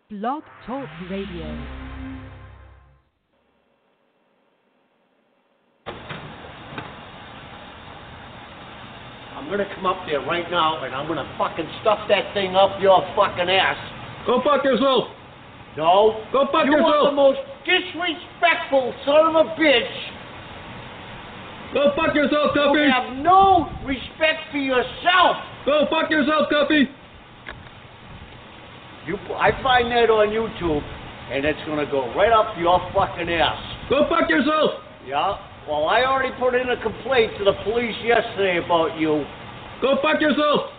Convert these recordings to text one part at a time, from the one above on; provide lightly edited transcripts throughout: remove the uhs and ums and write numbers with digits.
Blog Talk Radio. I'm gonna come up there right now and I'm gonna fucking stuff that thing up your fucking ass. Go fuck yourself! No. Go fuck you yourself! You are the most disrespectful son of a bitch. Go fuck yourself, Cuffy! You have no respect for yourself. Go fuck yourself, Cuffy! I find that on YouTube, and it's gonna go right up your fucking ass. Go fuck yourself! Yeah? Well, I already put in a complaint to the police yesterday about you. Go fuck yourself!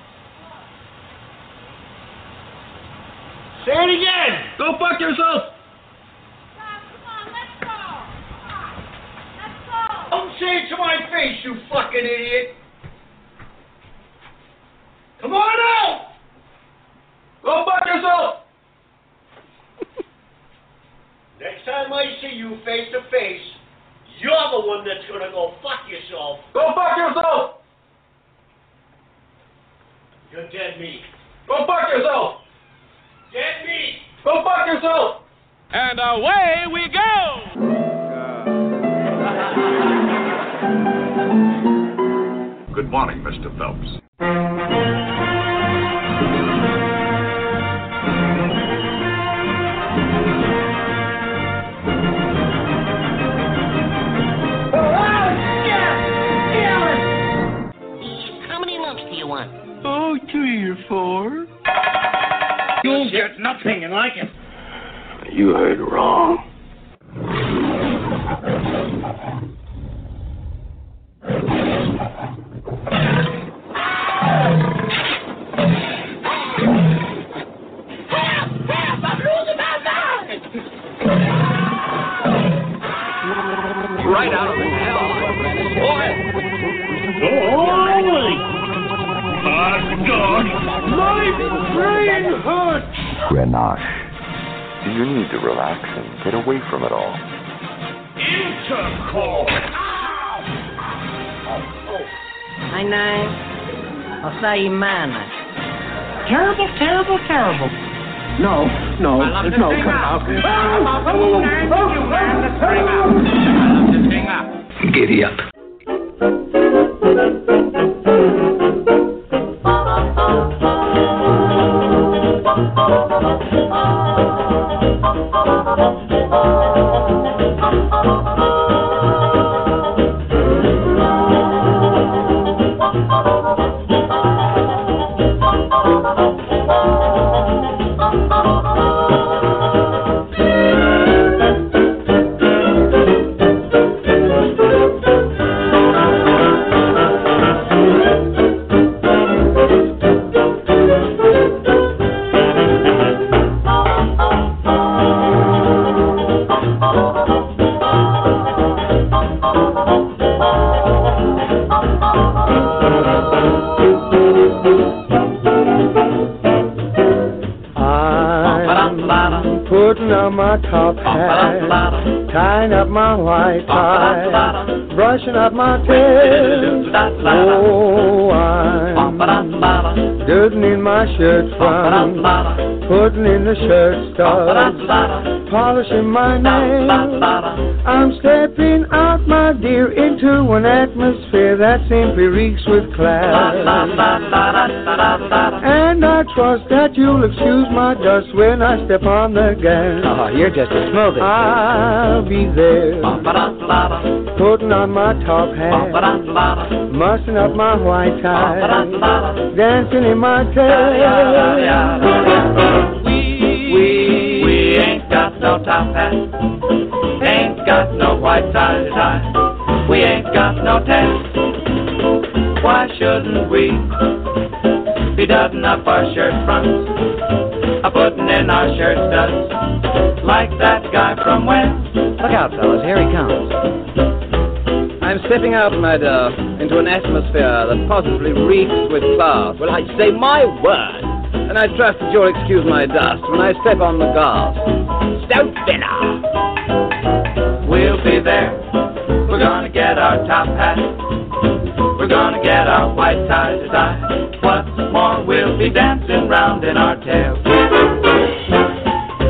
Say it again! Go fuck yourself! Come on, let's go! Come on, let's go! Don't say it to my face, you fucking idiot! Come on out! Go fuck yourself! Next time I see you face to face, you're the one that's gonna go fuck yourself. Go fuck yourself! You're dead meat. Go fuck yourself! Dead meat! Go fuck yourself! And away we go! Good morning, Mr. Phelps. How many lumps do you want? Oh, 3 or 4. You'll get nothing and like it. You heard wrong. Help! I'm losing my mind! Right out of the hell, boy! My brain hurts! Grenache. Do you need to relax and get away from it all? Intercourse! My name? Osaimana. Terrible, terrible, terrible. No, come out. Giddy up. Putting on my top hat, tying up my white tie, brushing up my tail. Oh, I'm dirting in my shirt front, putting in the shirt studs, polishing my nails. I'm stepping out, my dear, into an atmosphere that simply reeks with class. And I trust that you'll excuse my dust when I step on the gas. Oh, you're just a smoker. I'll be there, putting on my top hat, mussing up my white tie, dancing in my tail. We ain't got no top hat, ain't got no white tie, we ain't got no tail. Why shouldn't we be dutting up our shirt fronts, putting in our shirt studs, like that guy from when? Look out, fellas, here he comes. I'm stepping out, into an atmosphere that positively reeks with class. Well, I'd say my word. And I trust that you'll excuse my dust when I step on the gas. Stout dinner. We'll be there. We're gonna get our top hat. We're gonna get our white tie to tie. What's more, we'll be dancing round in our tail.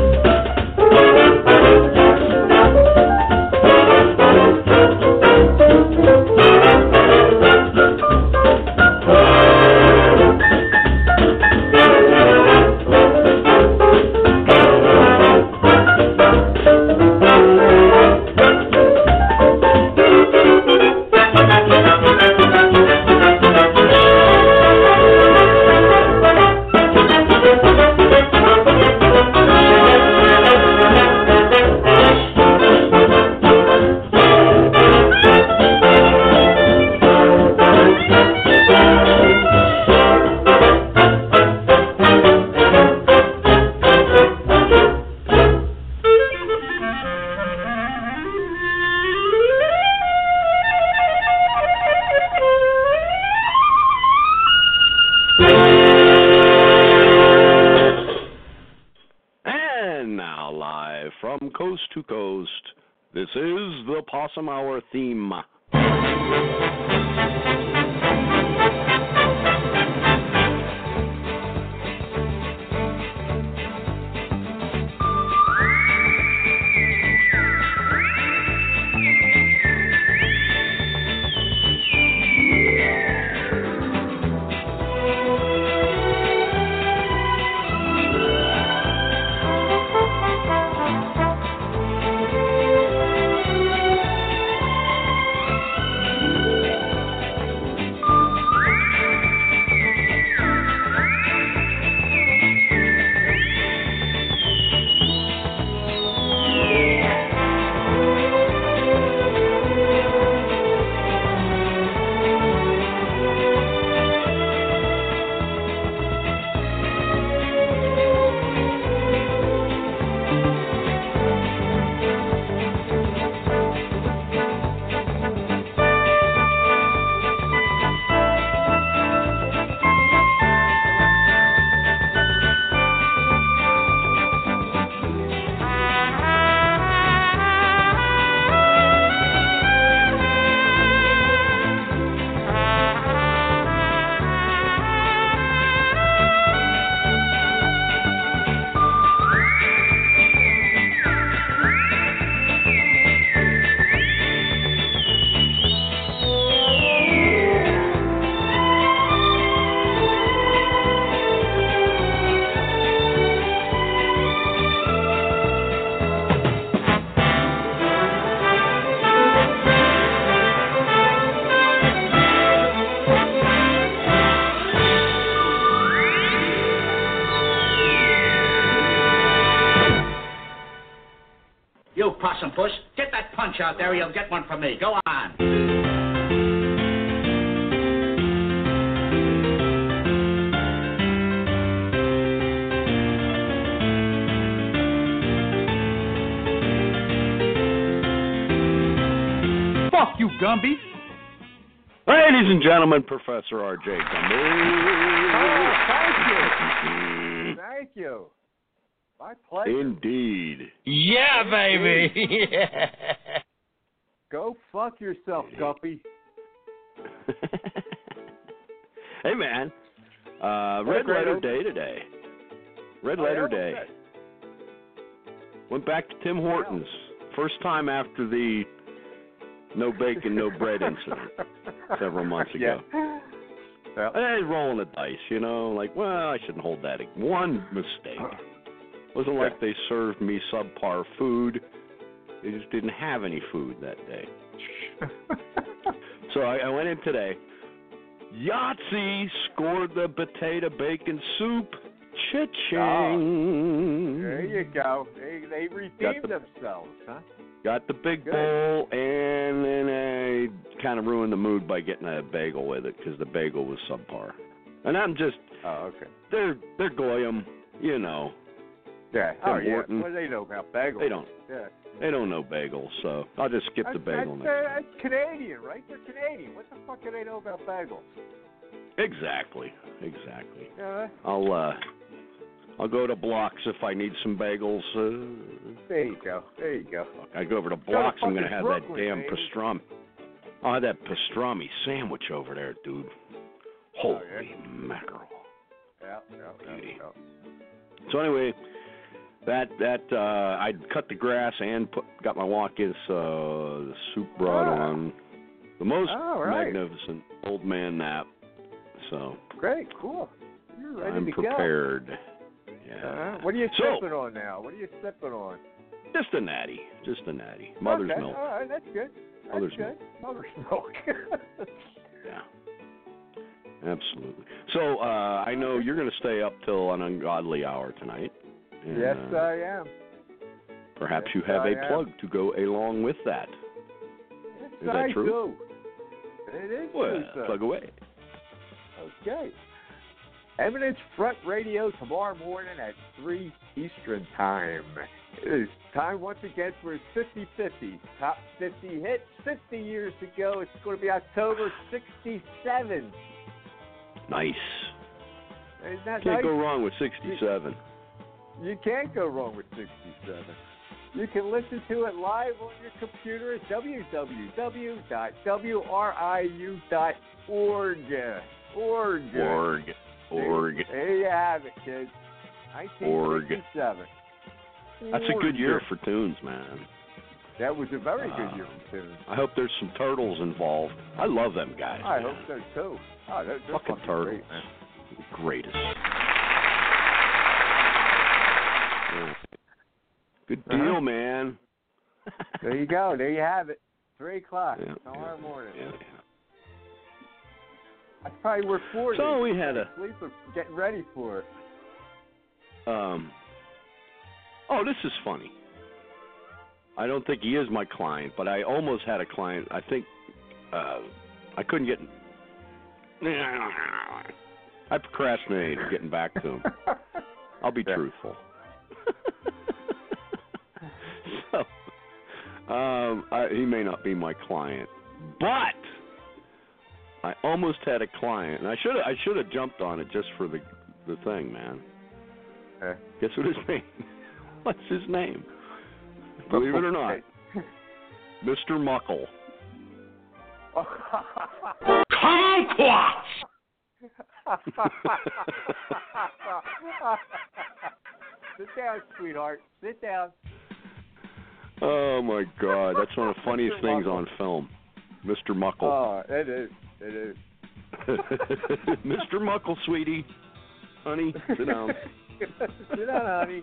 And now, live from coast to coast, this is the Possum Hour theme. You possum puss, get that punch out there or you'll get one from me. Go on. Fuck you, Gumby. Ladies and gentlemen, Professor R.J. Gumby. Oh, thank you. My pleasure. Indeed. Yeah, baby. Go fuck yourself, Guppy. Hey, man. Red Letter Day today. Red Letter Day. Went back to Tim Hortons. First time after the no bacon, no bread incident several months ago. Yeah. Hey, rolling the dice, you know, like, well, I shouldn't hold that. One mistake. Wasn't like they served me subpar food. They just didn't have any food that day. So I went in today. Yahtzee scored the potato bacon soup. Cha-ching. Oh, there you go. They redeemed themselves, huh? Got the big bowl, and then I kind of ruined the mood by getting a bagel with it because the bagel was subpar. And I'm just, they're goyim, you know. Yeah. Tim Oh, Horton. yeah. What do they know about bagels? They don't. Yeah. They don't know bagels, so I'll just skip the bagel next time. That's Canadian, right? They're Canadian. What the fuck do they know about bagels? Exactly. Yeah. I'll go to Blocks if I need some bagels. There you go. I go over to Blocks. I'm going to have that Brooklyn, damn baby. pastrami. I'll have that pastrami sandwich over there, dude. Holy mackerel. Yeah. So anyway, that I cut the grass and got my walk-ins the soup brought on. The most magnificent old man nap. So great, cool. You're ready I'm to prepared. go. Yeah. What are you sipping on now? Just a natty. Mother's milk. All right, that's good. Mother's milk. Mother's milk. Yeah. Absolutely. So I know you're going to stay up till an ungodly hour tonight. And, yes, I am. Perhaps you have a plug to go along with that. Yes, Is that true? Do. It is true, sir. Plug away. Okay. Eminence Front Radio tomorrow morning at 3 Eastern Time. It is time once again for his 50-50. Top 50 hits 50 years ago. It's going to be October 67. Nice. Isn't that Can't nice? go wrong with 67. You can't go wrong with 67. You can listen to it live on your computer at www.wriu.org. Org. There you have it, kids. 1967. That's a good year for tunes, man. That was a very good year for tunes. I hope there's some turtles involved. I love them guys. I hope so, too. Oh, they're fucking turtles. Great, man. The greatest. Good deal, man. There you go. There you have it. 3 o'clock tomorrow morning. Yeah. That's probably worth 4 days. So we had sleeper getting ready for it. Oh, this is funny. I don't think he is my client, but I almost had a client. I think I couldn't get. I procrastinated getting back to him. I'll be truthful. So, he may not be my client, but I almost had a client, and I should have jumped on it just for the thing, man. Guess what his name? What's his name? Believe it or not, Mr. Muckle. Kumquats! Sit down, sweetheart. Sit down. Oh my God, that's one of the funniest things on film, Mr. Muckle. Oh, it is. It is. Mr. Muckle, sweetie, honey, sit down. Sit down, honey.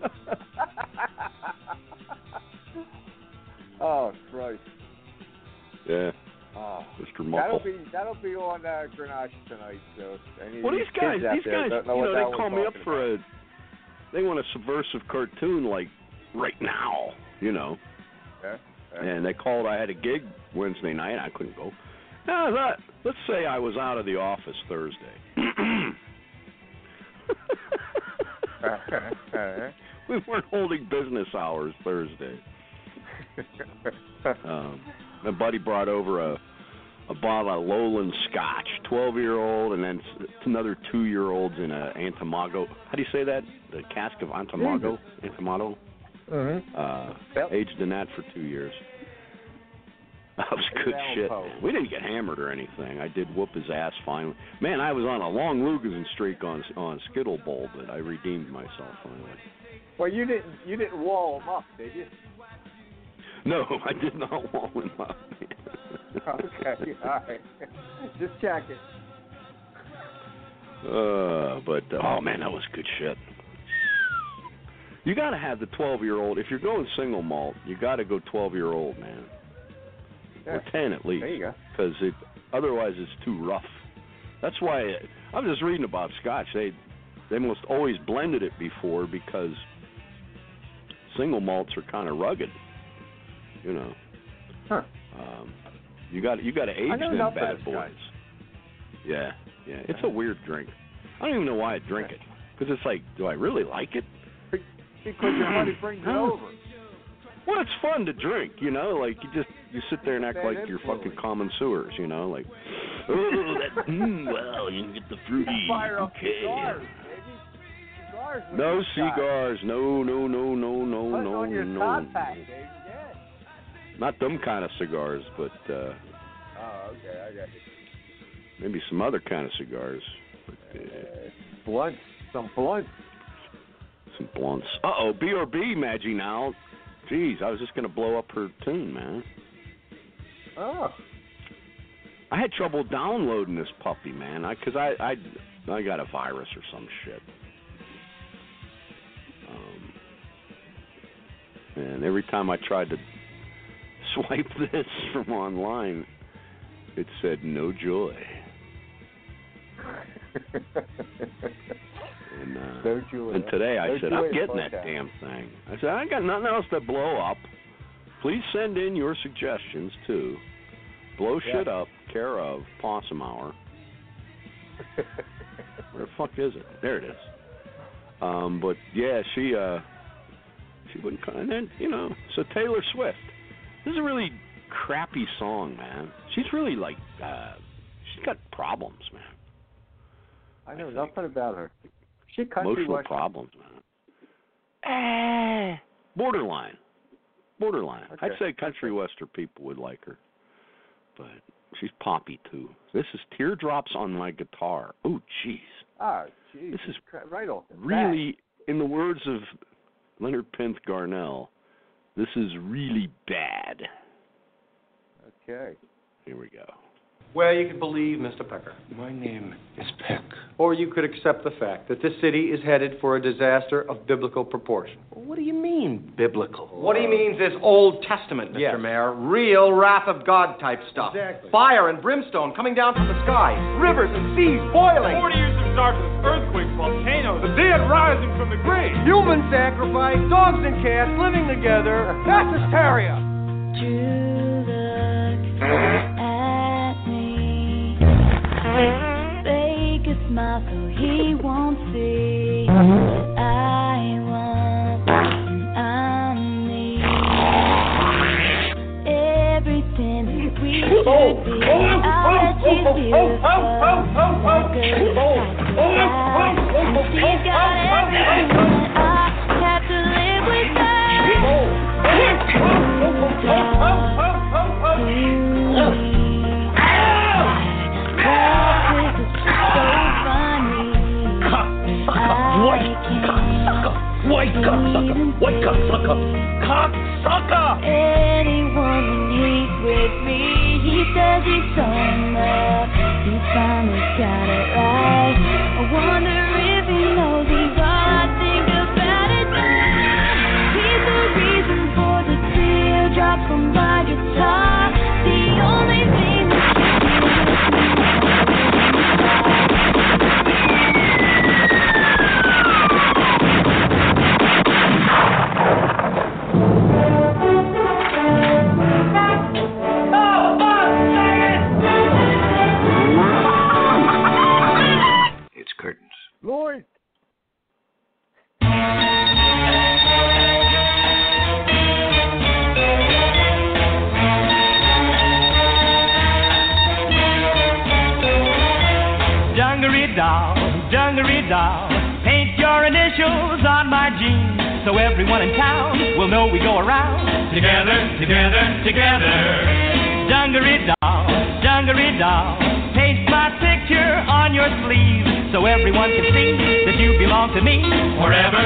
Oh, Christ. Yeah. Mr. Muckle. That'll be on Grenache tonight. So well, these guys, they call me up for they want a subversive cartoon like right now, And they called. I had a gig Wednesday night. I couldn't go. Let's say I was out of the office Thursday. We weren't holding business hours Thursday. My buddy brought over a bottle of Lowland Scotch, 12-year-old, and then another 2-year-olds in a Antamago. How do you say that? The cask of Antamago? Antamago? Aged in that for 2 years. That was good shit, man. We didn't get hammered or anything. I did whoop his ass finally. Man, I was on a long Lugazin streak on Skittle Bowl, but I redeemed myself finally. Well, you didn't wall him up, did you? No, I did not wall him up. Okay, all right. Just checking. But oh man, that was good shit. You got to have the 12-year-old. If you're going single malt, you got to go 12-year-old, man. Yeah. Or 10 at least. There you go. Because otherwise it's too rough. That's why I'm just reading about Scotch. They must always blended it before because single malts are kind of rugged. Huh. You got to age them bad boys. Yeah. It's a weird drink. I don't even know why I drink it. Because it's like, do I really like it? Because your buddy brings it over. Well, it's fun to drink, like you sit there and act like you're fucking connoisseurs, like, well, you can get the fruity. Fire up okay. Cigars, baby. Cigars no cigars, no. Put it on your top pack, baby. Yeah. Not them kind of cigars, but oh, okay, I got you. Maybe some other kind of cigars. But, blunts, some blunts. Some blunts. Uh-oh, B.R.B. Maggie now. Jeez, I was just going to blow up her tune, man. Oh. I had trouble downloading this puppy, man, because I got a virus or some shit. And every time I tried to swipe this from online, it said no joy. And today I said, I'm getting that damn thing. I said, I got nothing else to blow up. Please send in your suggestions to Blow Shit Up, care of Possum Hour. Where the fuck is it? There it is. But yeah, she wouldn't come. And then, so Taylor Swift. This is a really crappy song, man. She's really like, she's got problems, man. I know nothing about her. She country emotional Western. Problems, man. Borderline. Okay. I'd say country western people would like her. But she's poppy, too. This is Teardrops on My Guitar. Oh, jeez. Oh, jeez. This is right off the really, in the words of Leonard Pinth Garnell, this is really bad. Okay. Here we go. Well, you could believe Mr. Pecker. My name is Peck. Or you could accept the fact that this city is headed for a disaster of biblical proportion. What do you mean, biblical? What he means is Old Testament, Mr. Mayor. Real wrath of God type stuff. Exactly. Fire and brimstone coming down from the sky. Rivers and seas boiling. 40 years of darkness, earthquakes, volcanoes, the dead rising from the grave. Human sacrifice, dogs and cats living together. That's hysteria. Fake a smile so he won't see I want and I'm me. Everything that we should be, I'll let you do it for she's got everything I have to live with her. White cocksucker! Cocksucker! Anyone when he's with me, he says he's so in love. He finally got it right. I wonder if he knows he's all I think about it. He's the reason for the teardrops on my guitar. The only thing that Lloyd. Dungaree doll, paint your initials on my jeans so everyone in town will know we go around together. Dungaree doll, paste my picture on your sleeve so everyone can see that you belong to me forever.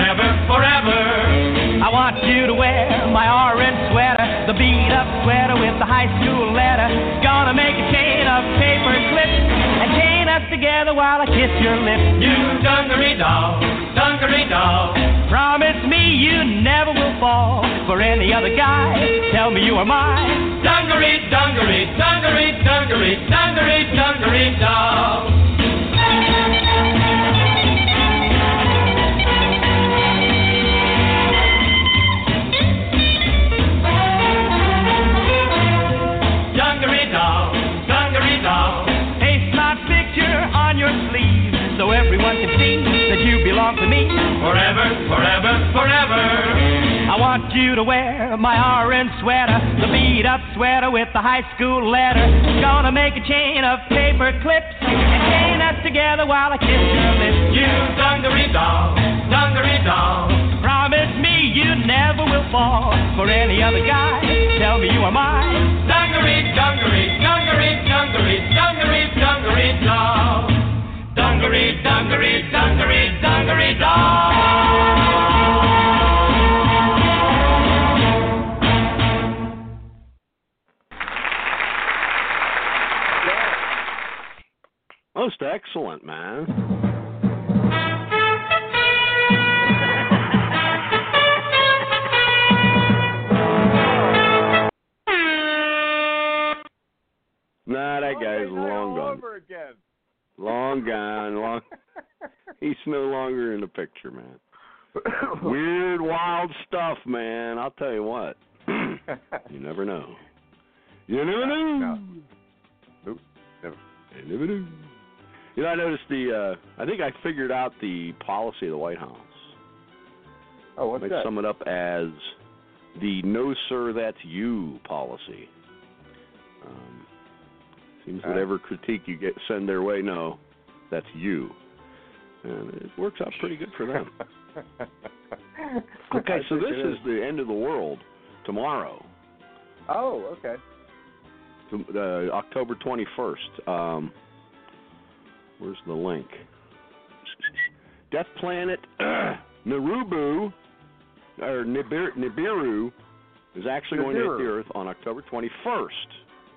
I want you to wear my orange sweater, the beat-up sweater with the high school letter. Gonna make a chain of paper clips and chain us together while I kiss your lips. You dungaree doll, promise me you never will fall for any other guy. Tell me you are mine. Dungaree doll. Dungaree doll, paste my picture on your sleeve so everyone can see that you belong to me forever. I want you to wear my orange sweater, the beat-up sweater with the high school letter. Gonna make a chain of paper clips and chain us together while I kiss your lips. You dungaree doll, promise me you never will fall for any other guy. Tell me you are mine. Dungaree doll. Dungaree doll. Most excellent, man. Nah, that guy's long gone. Long gone. He's no longer in the picture, man. Weird, wild stuff, man. I'll tell you what. You never know. You never know. No. Nope. Never. You never know. You know, I noticed I think I figured out the policy of the White House. Oh, what's that? that? Sum it up as the "No, sir, that's you" policy. Seems whatever critique you send their way, no, that's you. And it works out pretty good for them. Okay, so this is the end of the world tomorrow. Oh, okay. October 21st. Where's the link? Death Planet Nibiru is actually going to hit the Earth on October 21st.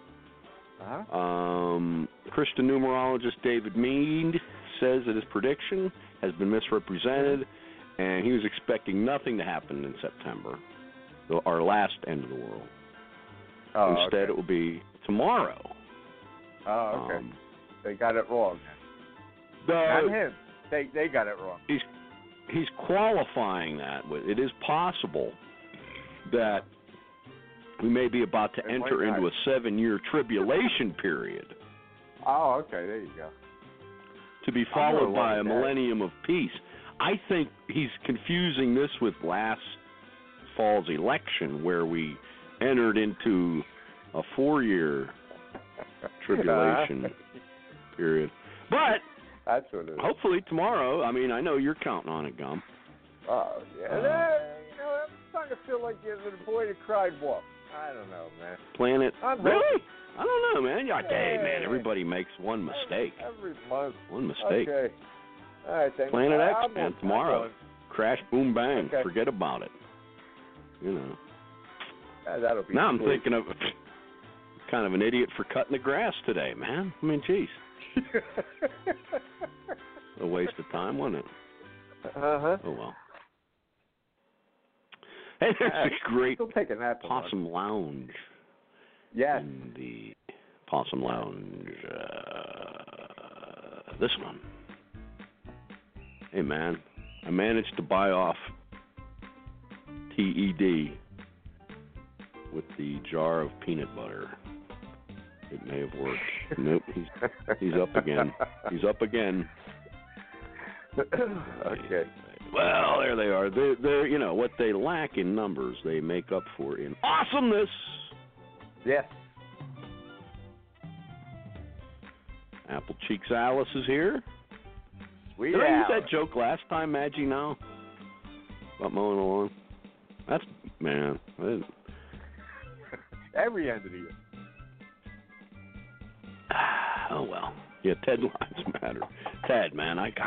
Christian numerologist David Mead says that his prediction has been misrepresented, and he was expecting nothing to happen in September, our last end of the world. Instead, it will be tomorrow. Oh, okay. They got it wrong. Not him. They got it wrong. He's qualifying that. It is possible that we may be about to enter into a 7-year tribulation period. Oh, okay. There you go. To be followed by a millennium of peace. I think he's confusing this with last fall's election, where we entered into a 4-year tribulation period. But that's what it is. Hopefully tomorrow, I mean, I know you're counting on it, Gum. Oh, yeah. I'm starting to feel like you're the boy that cried wolf. I don't know, man. Planet. Really? I don't know, man. Hey, man, everybody makes one mistake. Every month. One mistake. Okay. All right, thanks. Planet X, man, tomorrow. Crash, boom, bang. Okay. Forget about it. You know. That'll be now I'm thinking of kind of an idiot for cutting the grass today, man. I mean, geez. A waste of time, wasn't it? Uh-huh. Oh, well. Hey, there's a great Possum Lounge. Yes. In the Possum Lounge. This one. Hey, man. I managed to buy off TED with the jar of peanut butter. It may have worked. Nope, he's up again. He's up again. Okay. Well, there they are. They're you know, what they lack in numbers, they make up for in awesomeness. Yes. Apple Cheeks Alice is here. Sweet Did I use Alice. that joke last time, Maggie, now? About mowing the lawn? That's, man. Every end of the year. Oh, well. Yeah, Ted Lives Matter. Ted, man, I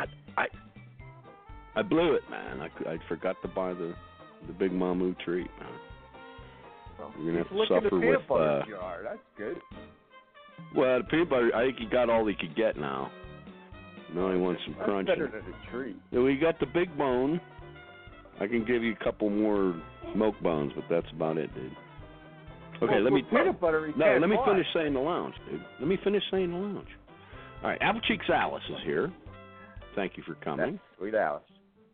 blew it, man. I forgot to buy the Big Mamu treat, man. Well, you're going to have to look at the suffer peanut with... butter jar. That's good. Well, the peanut butter, I think he got all he could get now. Now he wants some crunch. That's better than a treat. Yeah, we got the big bone. I can give you a couple more milk bones, but that's about it, dude. Okay, let me... Peanut butter let me finish saying the lounge, dude. Let me finish saying the lounge. All right, Apple Cheeks Alice is here. Thank you for coming. That's Sweet Alice.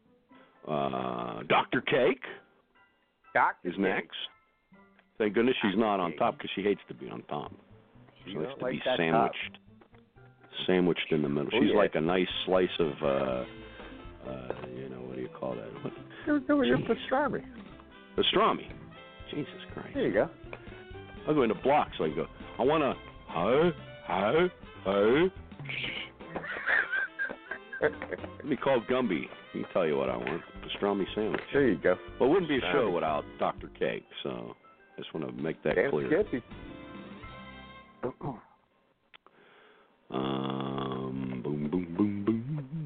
Dr. Cake Dr. is next. Thank goodness she's not on top because she hates to be on top. She likes to be sandwiched. Sandwiched in the middle. She's like a nice slice of, you know, what do you call that? You're pastrami. Pastrami. Jesus Christ. There you go. I'll go into blocks. So I go, I want to, Let me call Gumby. He can tell you what I want. Pastrami sandwich. There you go. Well, it wouldn't be a show without Dr. Cake, so I just want to make that clear. Skippy. Boom, boom, boom, boom.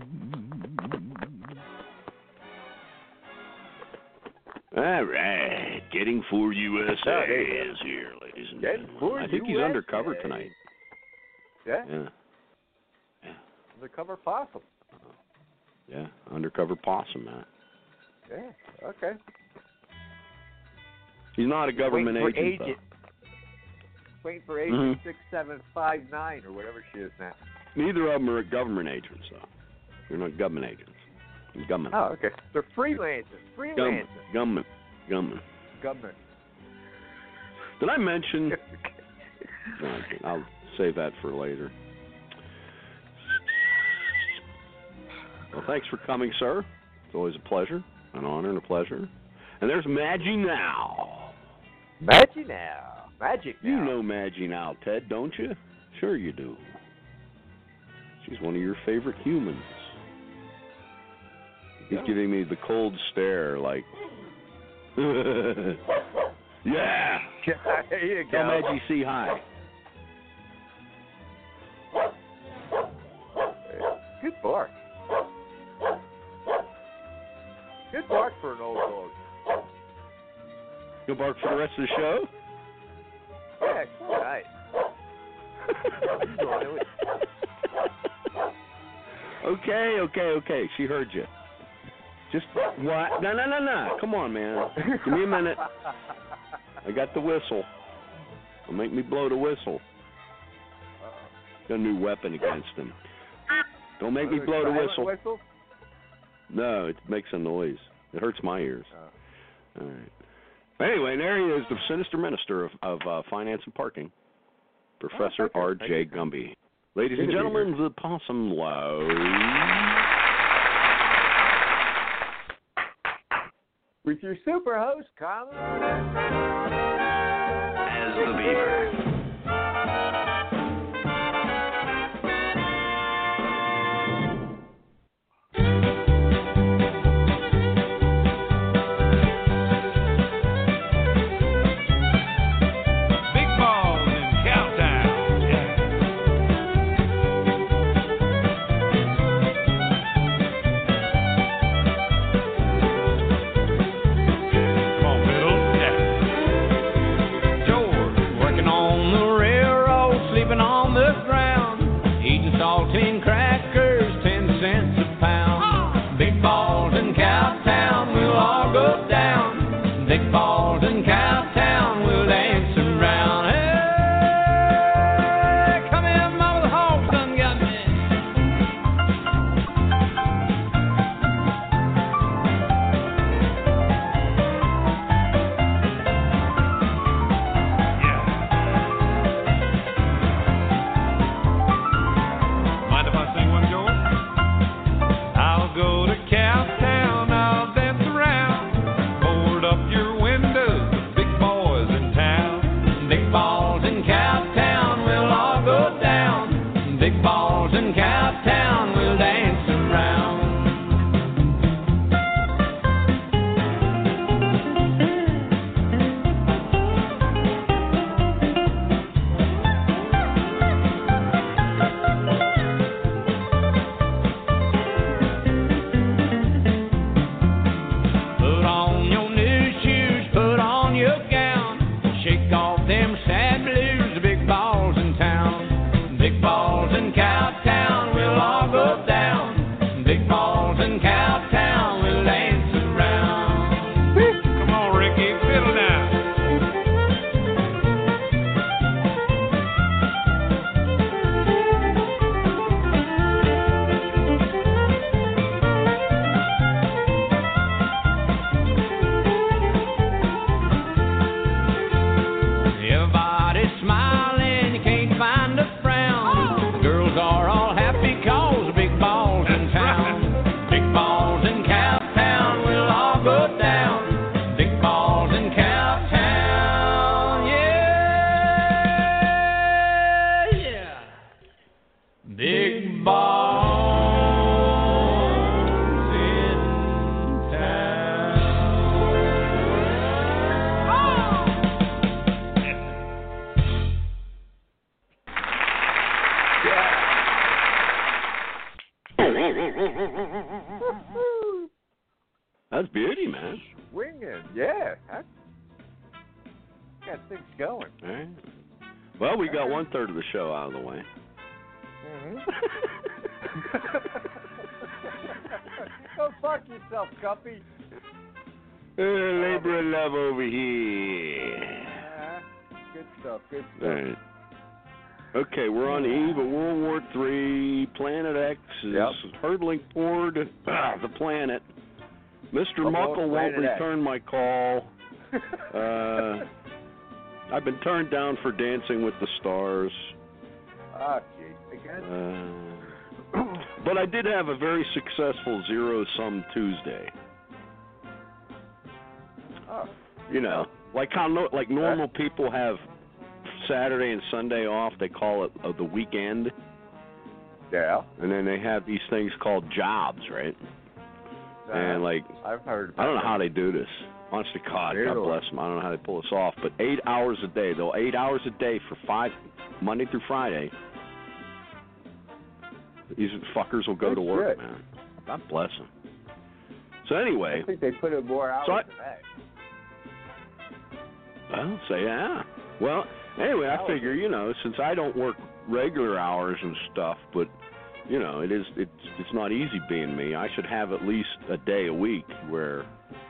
All right, Getting for USA is here, ladies and gentlemen. I think he's undercover tonight. Yeah? Yeah. Undercover possum. Yeah, undercover possum, man. Yeah, okay. He's not a government agent, though. Waiting for agent 6759 or whatever she is now. Neither of them are government agents, though. They're not government agents. Government. Oh, okay. They're freelancers. Government. Did I mention? No, I'll save that for later. Well, thanks for coming, sir. It's always a pleasure, an honor, and a pleasure. And there's Maggie Now. Maggie Now. Magic Now. You know Maggie Now, Ted, don't you? Sure you do. She's one of your favorite humans. He's giving me the cold stare, like, yeah. There you go. Tell Maggie C hi. Good bark. Good bark for an old dog. You'll bark for the rest of the show? Yeah, right. Okay. She heard you. Just what? No. Come on, man. Give me a minute. I got the whistle. Don't make me blow the whistle. Got a new weapon against him. Don't make me blow the whistle. No, it makes a noise. It hurts my ears. All right. Anyway, there he is, the sinister minister of finance and parking, Professor R.J. Gumby. Ladies and gentlemen, the Possum Lounge. With your super host, Colin. As the Beaver. That's beauty, man. Swinging, yeah. Got things going. All right. Well, we got 1/3 of the show out of the way. Mm-hmm. Go fuck yourself, Guppy. Labor of love over here. Good stuff. All right. Okay, we're on the eve of World War III. Planet X is hurtling toward the planet. Mr. Muckle won't return my call. I've been turned down for Dancing with the Stars. Oh, jeez. Again? But I did have a very successful zero-sum Tuesday. Oh. You know, like how normal people have Saturday and Sunday off, they call it the weekend. Yeah. And then they have these things called jobs, right? And like, I've heard. I don't know how they do this. Honest to God, God bless them. I don't know how they pull this off. But 8 hours a day. They'll 8 hours a day for Monday through Friday. These fuckers will go to work, man. God bless them. So anyway, I think they put in more hours than that. Well, yeah. Well, anyway, I figure, since I don't work regular hours and stuff, but it's not easy being me. I should have at least a day a week or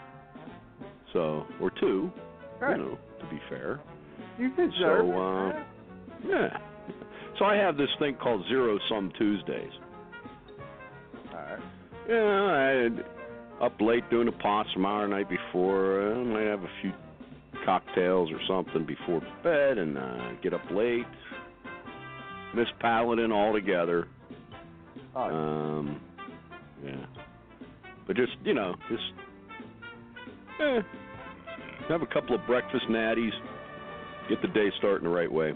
two, to be fair. You deserve it. Yeah. So I have this thing called Zero Sum Tuesdays. All right. Yeah, I up late doing a possum hour the night before. I might have a few cocktails or something before bed and get up late. Miss Paladin altogether. Oh. Yeah. But just have a couple of breakfast natties, get the day starting the right way.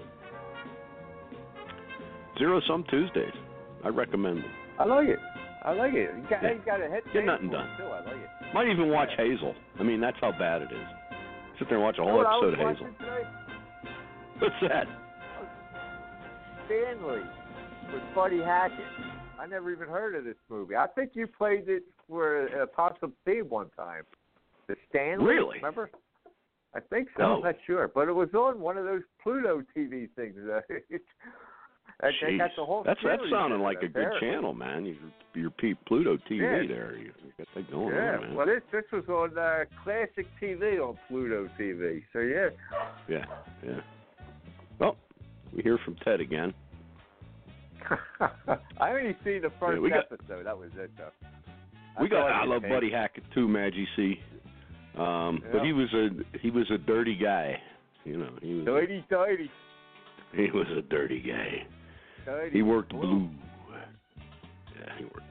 Zero Sum Tuesdays. I recommend them. I like it. You got a head. Get nothing done. Too. I like it. Might even watch Hazel. I mean, that's how bad it is. Sit there and watch a whole episode of Hazel. What's that? Stanley with Buddy Hackett. I never even heard of this movie. I think you played it for a Possum Theme one time. The Stanley. Really? Remember? I think so. Oh. I'm not sure, but it was on one of those Pluto TV things. They got the whole that series sounded in like it, a good channel, man. Your Pluto TV there. You got that going on, man. Well, this was on classic TV on Pluto TV. So yeah. Yeah. Well, we hear from Ted again. I only seen the first episode. That was it, though. I love Buddy Hackett too, Maggie C. But he was a dirty guy. He was dirty. He was a dirty guy. Dirty. He worked blue. Yeah, he worked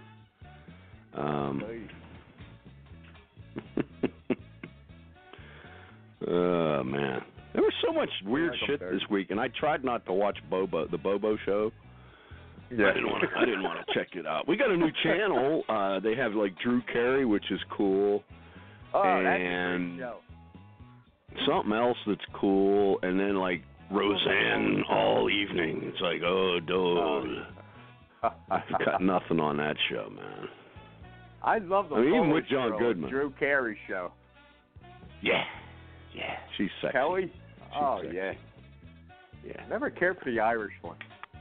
blue. Oh man, there was so much weird shit this week, and I tried not to watch the Bobo Show. Yeah. I didn't want to check it out. We got a new channel. They have like Drew Carey, which is cool. Oh, and that's a great show. Something else that's cool, and then like Roseanne all evening. It's like, oh, dude. I've got nothing on that show, man. I love the even with John Goodman. Drew Carey show. Yeah, she's sexy. Kelly? She's sexy. Yeah. Never cared for the Irish one.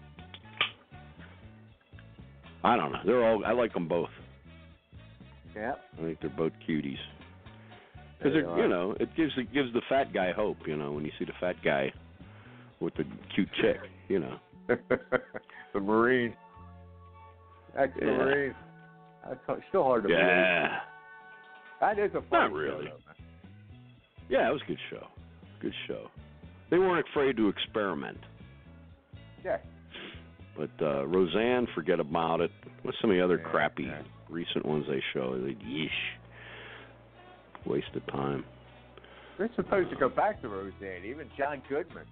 I don't know. I like them both. Yeah. I think they're both cuties. Because it gives the fat guy hope. When you see the fat guy with the cute chick. The Marine. That's the Marine. That's still hard to believe. Yeah. That is a fun Not really. show, though, man. Yeah, it was a good show. Good show. They weren't afraid to experiment. Yeah. But Roseanne, forget about it. What's some of the other crappy recent ones they show? Yeesh. Waste of time. They're supposed to go back to Roseanne. Even John Goodman.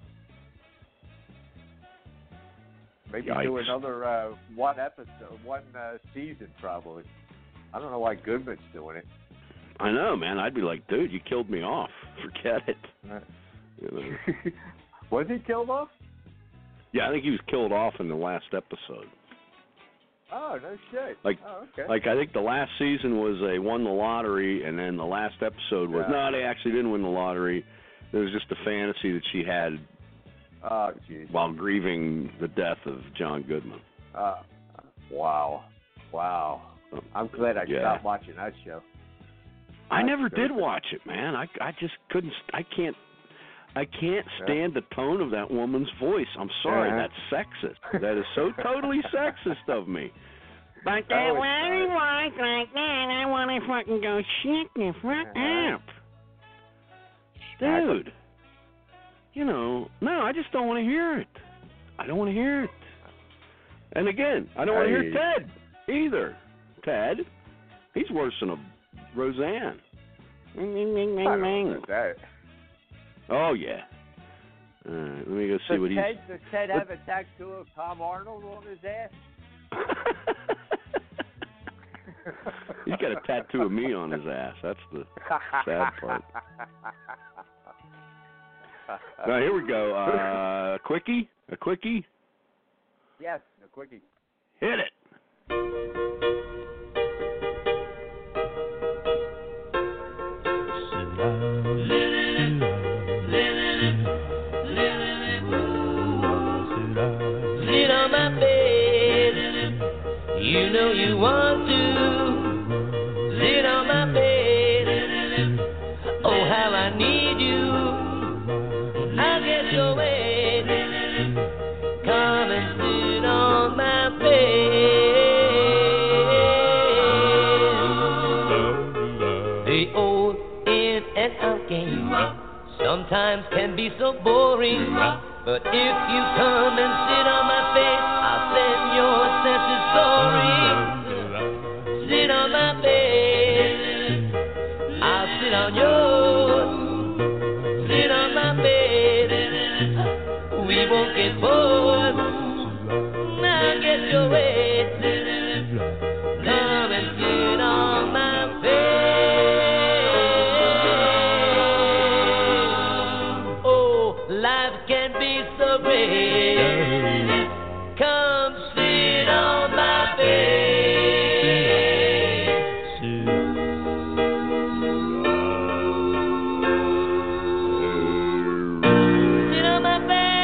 Maybe do another one season, probably. I don't know why Goodman's doing it. I know, man. I'd be like, dude, you killed me off. Forget it. Was he killed off? Yeah, I think he was killed off in the last episode. Oh, no shit. Like I think the last season was they won the lottery, and then the last episode was no, they actually didn't win the lottery. It was just a fantasy that she had while grieving the death of John Goodman. Wow. I'm glad I stopped watching that show. I never did watch it, man. I just couldn't. I can't stand the tone of that woman's voice. I'm sorry, that's sexist. That is so totally sexist of me. But that when he walks like that, I want to fucking go shit the fuck up. Dude. No, I just don't want to hear it. I don't want to hear it. And again, I don't want to hear Ted either. Ted, he's worse than a Roseanne. Oh, yeah. All right, let me go see what he's... Does Ted have a tattoo of Tom Arnold on his ass? He's got a tattoo of me on his ass. That's the sad part. Now, here we go. A quickie? Yes, a quickie. Hit it. Sit on my bed. You know you want to. Sit on my bed. Oh, how I need you. I'll get your way. Come and sit on my bed. The old in and out game sometimes can be so boring. But if you come and sit on my face, I'll send your senses soaring. Sit on my bed, I'll sit on yours. Sit on my bed, we won't get bored. Now get your way. Come and sit on my bed. Oh, life can be so great. Come sit on my bed. Sit on my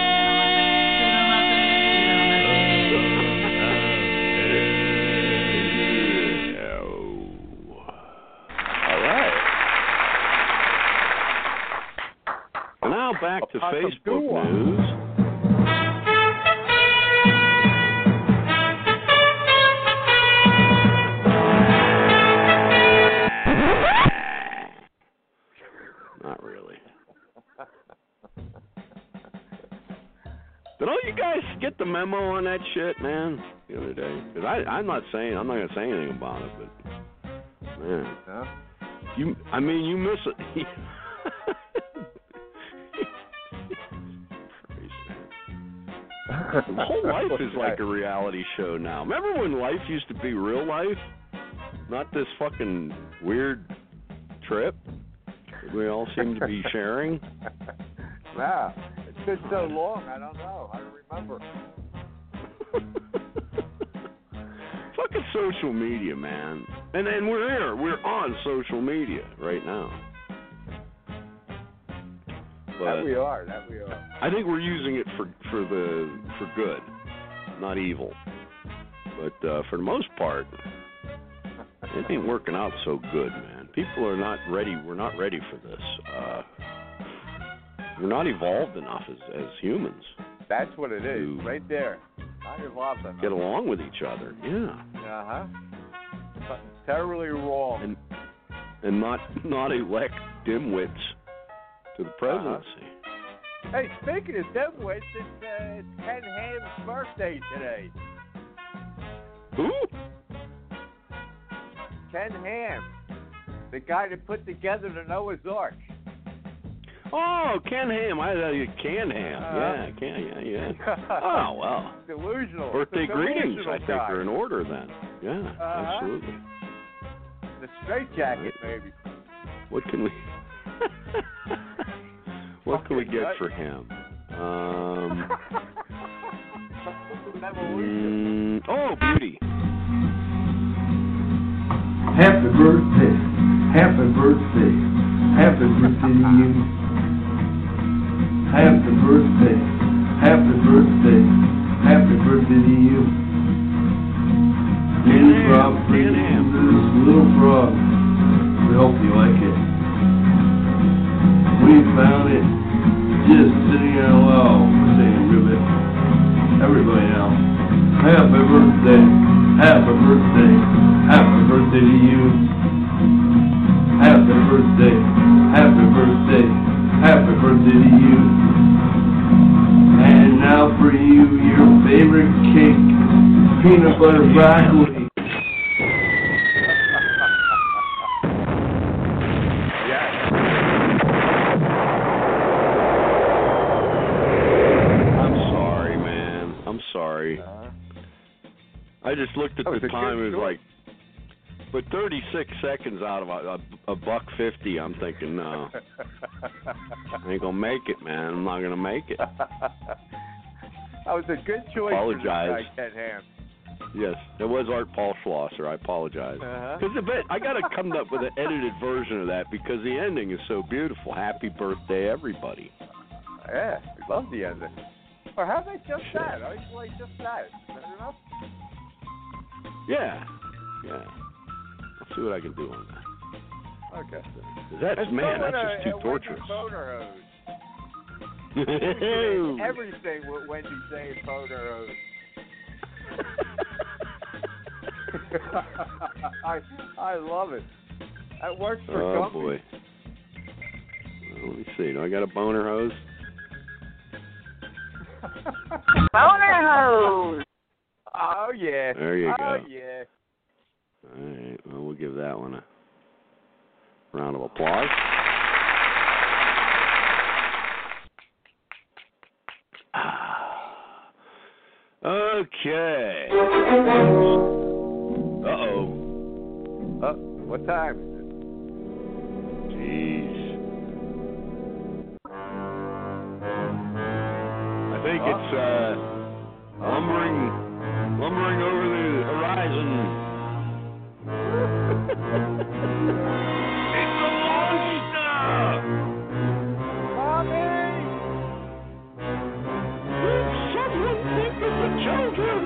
All right. Now back to Facebook news. Not really. Did all you guys get the memo on that shit, man, the other day? Because I'm not going to say anything about it, but, man. Huh? You miss it. The whole life is like a reality show now. Remember when life used to be real life? Not this fucking weird trip that we all seem to be sharing? Wow. It's been so long, I don't know. I don't remember. Fucking social media, man. And we're here. We're on social media right now. But That we are. I think we're using it for good, not evil. But for the most part, it ain't working out so good, man. People are not ready. We're not ready for this. We're not evolved enough as humans. That's what it is, right there. Not evolved enough. Get along with each other. Yeah. Uh-huh. Something terribly wrong. And not elect dimwits to the presidency. Hey, speaking of dimwits, it's Ken Ham's birthday today. Who? Ken Ham, the guy that put together the Noah's Ark. Oh, Ken Ham. I thought you Can Ham. Yeah. Oh, well. Delusional. Birthday greetings, I think, guy. are in order then. Yeah, absolutely. The straitjacket, maybe. What can we get for him? Beauty. Happy birthday, happy birthday, happy birthday to you. Happy birthday, happy birthday, happy birthday to you. Little frog, little frog. We hope you like it. We found it just sitting in a wall, saying ribbit. Everybody now. Happy birthday, happy birthday, happy birthday to you. Happy birthday, happy birthday, happy birthday to you. And now for you, your favorite cake, peanut butter broccoli. I just looked at the time. It was like But 36 seconds out of a $1.50, I'm thinking, no. I ain't going to make it, man. I'm not going to make it. That was a good choice Apologize. for this guy, Ken Ham. Yes, it was Art Paul Schlosser. I apologize. Because I got to come up with an edited version of that because the ending is so beautiful. Happy birthday, everybody. Yeah, we love the ending. Or how about just that? I like just that. Is that enough? Yeah. I'll see what I can do on that. Okay. That's just too torturous. Everything with Wendy saying boner hose. I love it. That works for Gumpy. Boy. Well, let me see. Do I got a boner hose? Boner hose. Oh, yeah. There you go. Oh, yeah. All right. Well, we'll give that one a round of applause. Okay. Uh-oh. What time is it? Jeez. I think it's lumbering over the horizon. It's a monster! Mommy! Someone think of the children!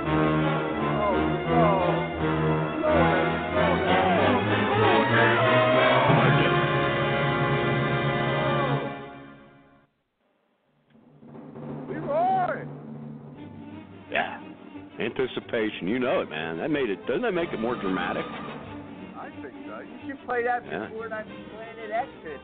Yeah, anticipation. You know it, man. Doesn't that make it more dramatic? I think so. You should play that before that Planet Exit.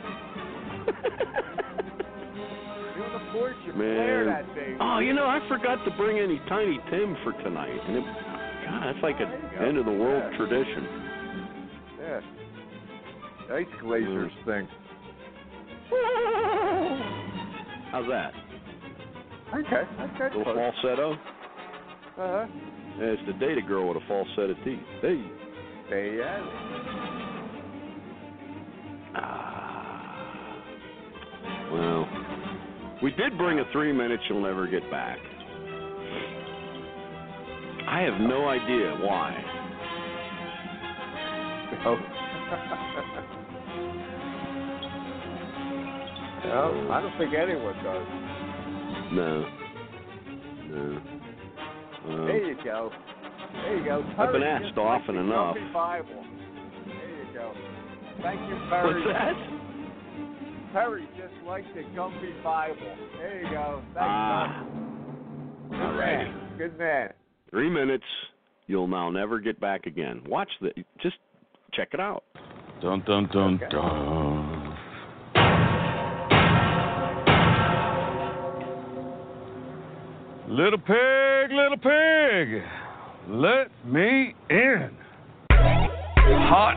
You're on the porch, you flare that thing. Oh, I forgot to bring any Tiny Tim for tonight. And God, that's like an end of the world tradition. Yeah. Ice Glazers thing. How's that? Okay. A little falsetto? Uh-huh. Yeah, it's the Data Girl with a falsetto teeth. Hey. There you have it. Well, we did bring a 3 minutes you'll never get back. I have no idea why. Oh. Well, I don't think anyone does. No. There you go. I've been asked often enough. Bible. There you go. Thank you, Perry. What's that? Perry just likes the Gumpy Bible. There you go. Thanks, all right. Good man. 3 minutes. You'll now never get back again. Watch just check it out. Dun dun dun dun. Little pig, let me in. Hot,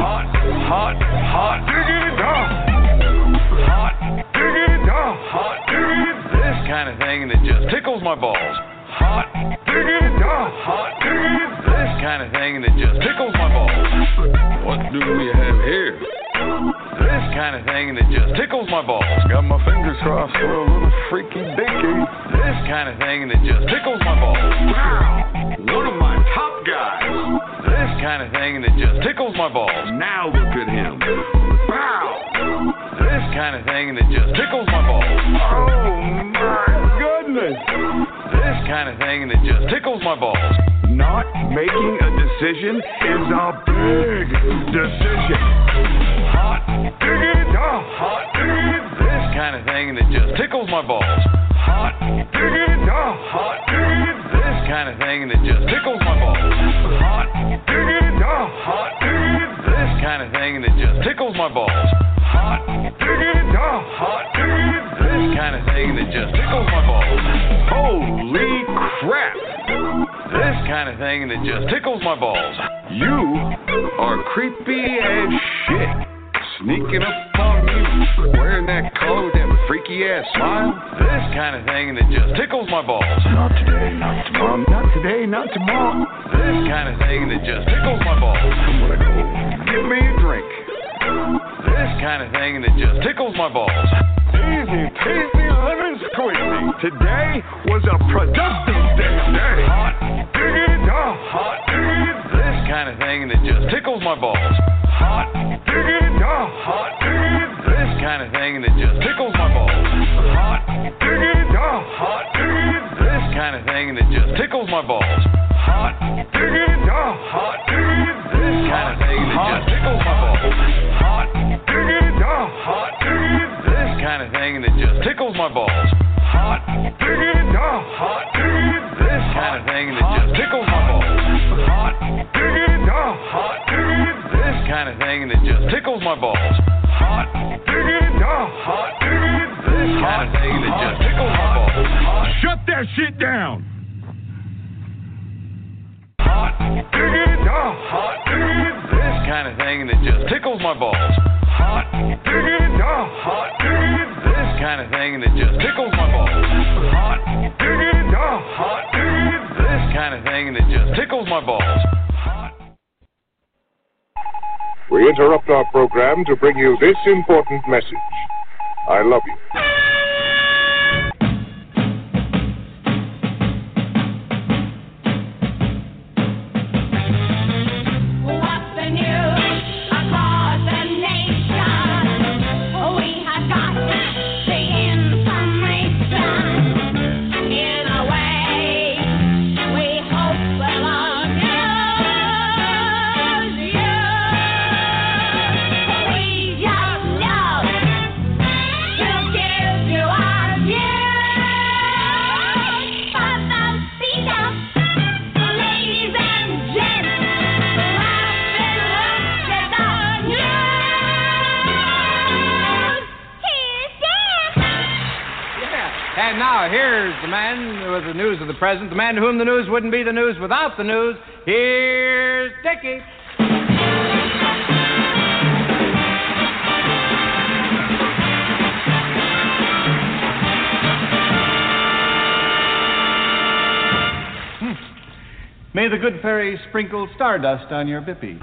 diggity dog. Hot, diggity dog. Hot, diggity. This kind of thing that just tickles my balls. Hot, diggity dog. Hot, diggity. This kind of thing that just tickles my balls. What do we have here? This kind of thing that just tickles my balls. Got my fingers crossed for a little freaky dinky. This kind of thing that just tickles my balls. Wow, one of my top guys. This kind of thing that just tickles my balls. Now look at him. Wow. This kind of thing that just tickles my balls. Oh my goodness. This kind of thing that just tickles my balls. Not making a decision is a big decision. Hot diggity dog. Hot diggity. This kind of thing that just tickles my balls. Hot diggity dog. Hot diggity. This kind of thing that just tickles my balls. Hot diggity dog. Hot diggity. This kind of thing that just tickles my balls. Hot diggity dog. Hot diggity. This kind of thing that just tickles my balls. Holy crap. This kind of thing that just tickles my balls. You are creepy as shit. Sneaking up on you, wearing that coat, that freaky ass smile. This kind of thing that just tickles my balls. Not today, not tomorrow, not today, not tomorrow. This kind of thing that just tickles my balls. I'm gonna go get me a drink. This kind of thing that just tickles my balls. Easy peasy lemon squeezy. Today was a productive day. Hot diggity dog, hot diggity. This kind of thing that just tickles my balls. Hot diggity dog, hot diggity. This kind of thing that just tickles my balls. Hot diggity dog, hot diggity. This kind of thing that just tickles my balls. Hot diggity dog, hot diggity. This kind of thing that just tickles my balls. Hot diggity dog, hot diggity. This kind of thing that just tickles my balls. Hot diggity dog, hot diggity. This kind of thing that just tickles my balls. Hot diggity dog, hot diggity. This kind of thing that just tickles my balls. Hot diggity dog, hot diggity. This kind of thing that just tickles my balls. Shut that shit down. Hot diggity dog, hot diggity. This kind of thing that just tickles my balls. Hot diggity dog, hot diggity. This kind of thing that just tickles my balls. Hot diggity dog, hot diggity. This kind of thing that just tickles my balls. We interrupt our program to bring you this important message. I love you. And now, here's the man with the news of the present, the man to whom the news wouldn't be the news without the news. Here's Dickie. May the good fairy sprinkle stardust on your bippy.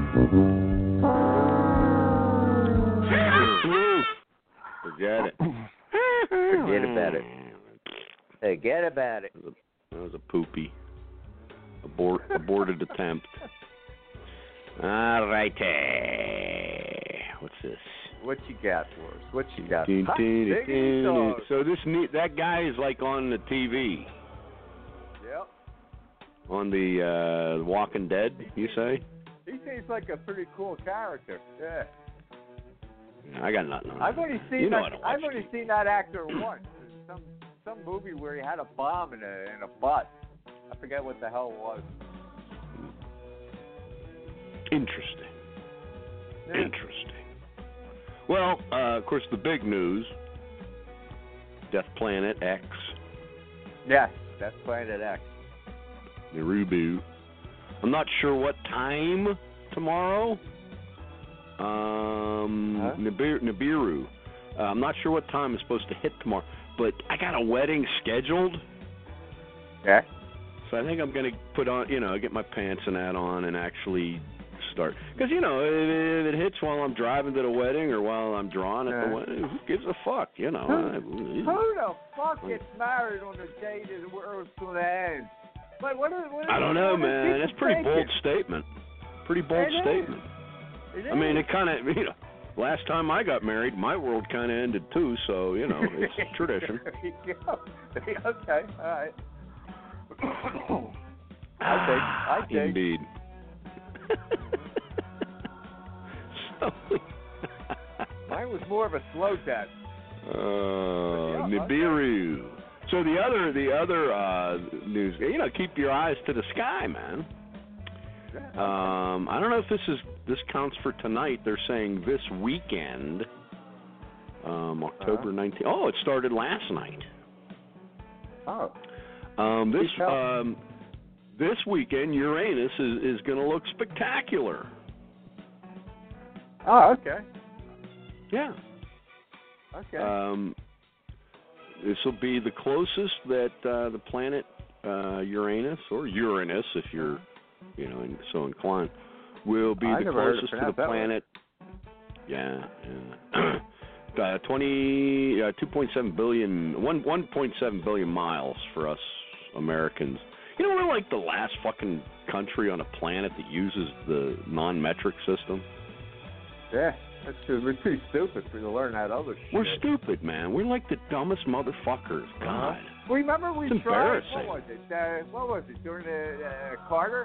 Forget it. Forget about it. Forget about it. That was a poopy. Aborted attempt. All righty. What's this? What you got for us? What you got? So that guy is like on the TV. Yep. On the Walking Dead, you say? He seems like a pretty cool character. Yeah. I got nothing on I've that. only seen seen that actor once. Some movie where he had a bomb in a butt. I forget what the hell it was. Interesting. Yeah. Interesting. Well, of course, the big news: Death Planet X. Yes, Death Planet X. The reboot. I'm not sure what time tomorrow. Nibiru. I'm not sure what time it's supposed to hit tomorrow, but I got a wedding scheduled. Yeah. So I think I'm going to put on, get my pants and that on and actually start. Because, if it hits while I'm driving to the wedding or while I'm drawing at the wedding, who gives a fuck, Who the fuck gets married on the day that the world's going to end? Like, I don't know, man. That's a pretty bold statement. Pretty bold statement. I mean, it kind of, last time I got married, my world kind of ended too, so, it's tradition. Okay, all right. I think. Indeed. Mine was more of a slow death. Nibiru. Okay. So the other news, keep your eyes to the sky, man. I don't know if this counts for tonight. They're saying this weekend, October 19th. Oh, it started last night. Oh. This weekend, Uranus is going to look spectacular. Oh, okay. Yeah. Okay. This will be the closest that the planet Uranus, or Uranus, if you're, so inclined, will be the closest to the planet. Yeah. 2.7 billion, 1.7 billion miles for us Americans. We're like the last fucking country on a planet that uses the non-metric system. Yeah, that's true. We're too stupid to learn that other shit. We're stupid, man. We're like the dumbest motherfuckers. God. Remember we it's tried, embarrassing. what was it, during the Carter?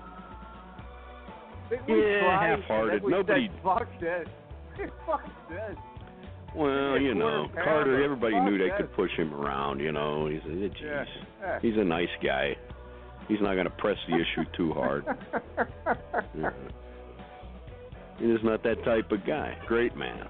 Half-hearted. Nobody... Said, fuck this. Fuck this. Well, Carter, everybody knew they could push him around, He's a nice guy. He's not going to press the issue too hard. He's not that type of guy. Great man.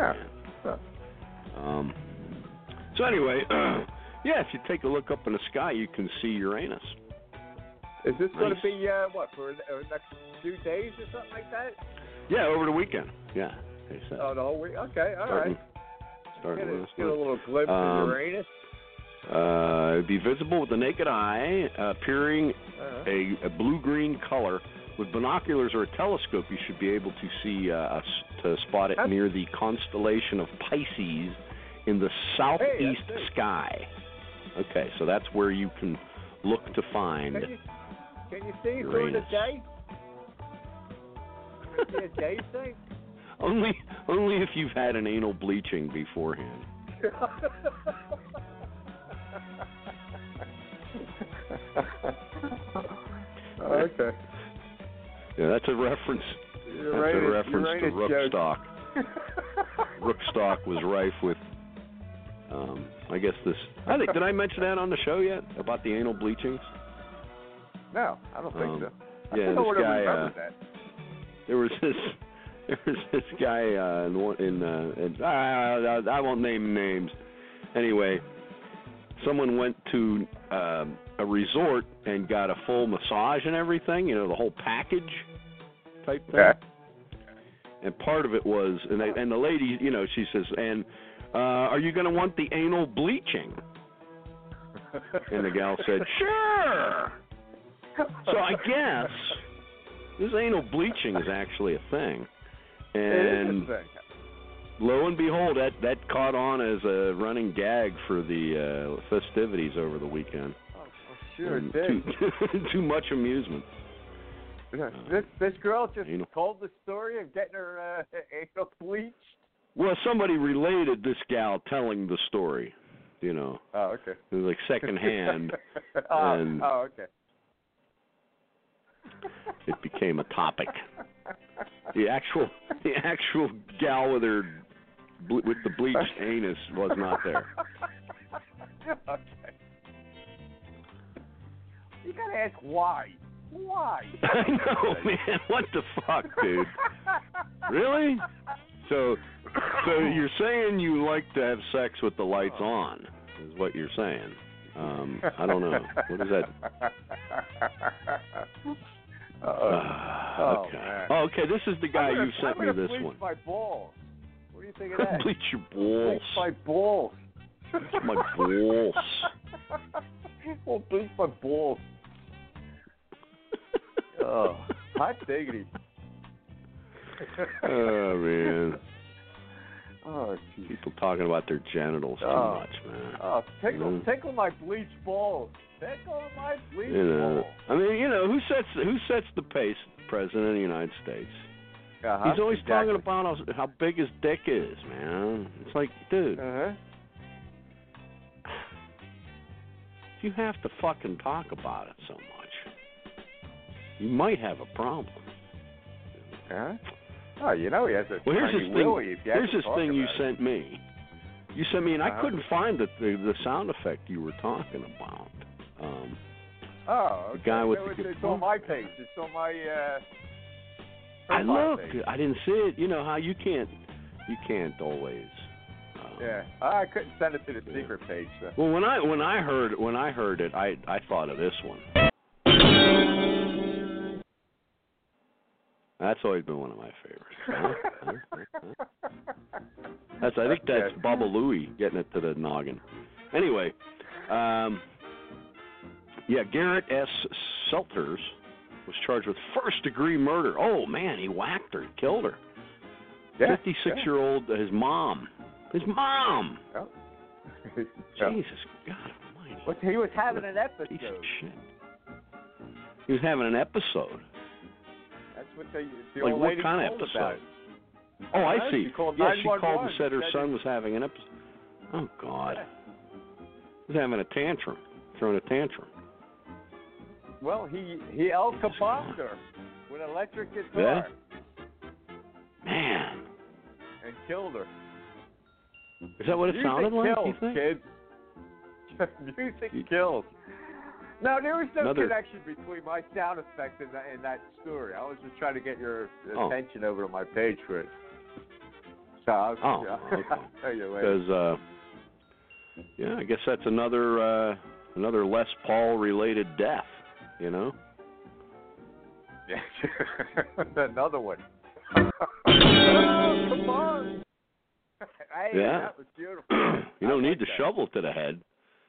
So anyway, if you take a look up in the sky, you can see Uranus. Is this going to be, for the next few days or something like that? Yeah, over the weekend. Yeah. Oh, the whole week? Okay, all right. Get a little glimpse of Uranus. It would be visible with the naked eye, appearing a blue-green color. With binoculars or a telescope, you should be able to see to spot it near the constellation of Pisces in the southeast sky. Okay, so that's where you can look to find Can you see it during the day? Can you see a day thing? Only if you've had an anal bleaching beforehand. Okay. Yeah, that's a reference. To Rookstock. Rookstock was rife with. I guess this. Did I mention that on the show yet about the anal bleachings? No, I don't think so. Yeah, I this guy. That. There was this guy I won't name names. Anyway, someone went to a resort and got a full massage and everything, the whole package type thing. Okay. And part of it was, and the lady, she says, and are you going to want the anal bleaching? And the gal said, sure. So I guess this anal bleaching is actually a thing. And lo and behold, that caught on as a running gag for the festivities over the weekend. Oh, sure it did. Too much amusement. This girl just told the story of getting her anal bleached? Well, somebody related this gal telling the story, Oh, okay. It was like secondhand. Oh, okay. It became a topic. The actual gal with the bleached anus was not there. Okay. You gotta ask why. Why? I know, man. What the fuck, dude? Really? So you're saying you like to have sex with the lights on, is what you're saying. I don't know. What is that? Okay. Oh, okay, this is the guy you sent me this one. Bleach my balls. What do you think of that? Bleach your balls. Bleach my balls. Bleach my balls. Well, bleach my balls. Oh, hot diggity. Oh, man. Oh, geez. People talking about their genitals too much, man. Oh, tickle my bleach balls. Tickle my bleach balls. I mean, who sets the pace? The President of the United States. He's always talking about how big his dick is, man. It's like, dude. You have to fucking talk about it so much. You might have a problem. Huh? Oh, he has a here's this willy. Here's this thing you sent me. You sent me, and I couldn't find the sound effect you were talking about. Okay. The guy with it's on my page. It's on my. I looked. Page. I didn't see it. You know how you can't always. Yeah, I couldn't send it to the secret page. So. Well, when I heard it, I thought of this one. that's always been one of my favorites. I think that's Baba Louie getting it to the noggin. Anyway, Garrett S. Selters was charged with first-degree murder. Oh, man, he whacked her. He killed her. 56-year-old, his mom. His mom! Oh. Jesus, God almighty. But he was having an episode. Piece of shit. He was having an episode. That's what the like, old what lady kind of told episode? about. Oh, I see. She called she called 911 and said her son was having an episode. Oh, God. He was having a tantrum, throwing a tantrum. Well, he El Cabossed her with an electric guitar. Man. And killed her. Is that what it sounded like, kills, you think? Kids. Music kills. No, there was no connection between my sound effect and that story. I was just trying to get your attention over to my page for it. So I was, okay. I'll tell you later. Because, I guess that's another Les Paul-related death, you know? Yeah. Another one. Oh, come on. Hey, that was beautiful. You don't need the shovel to the head.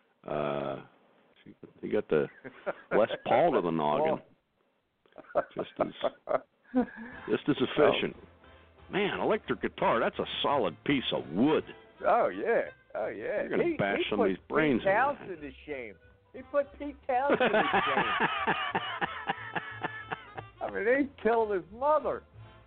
You got the Les Paul to the noggin. Just as efficient. Man, electric guitar, that's a solid piece of wood. Oh, yeah. You're going to bash some of these brains in. Pete Townsend to shame. He put Pete Townsend to shame. I mean, he killed his mother.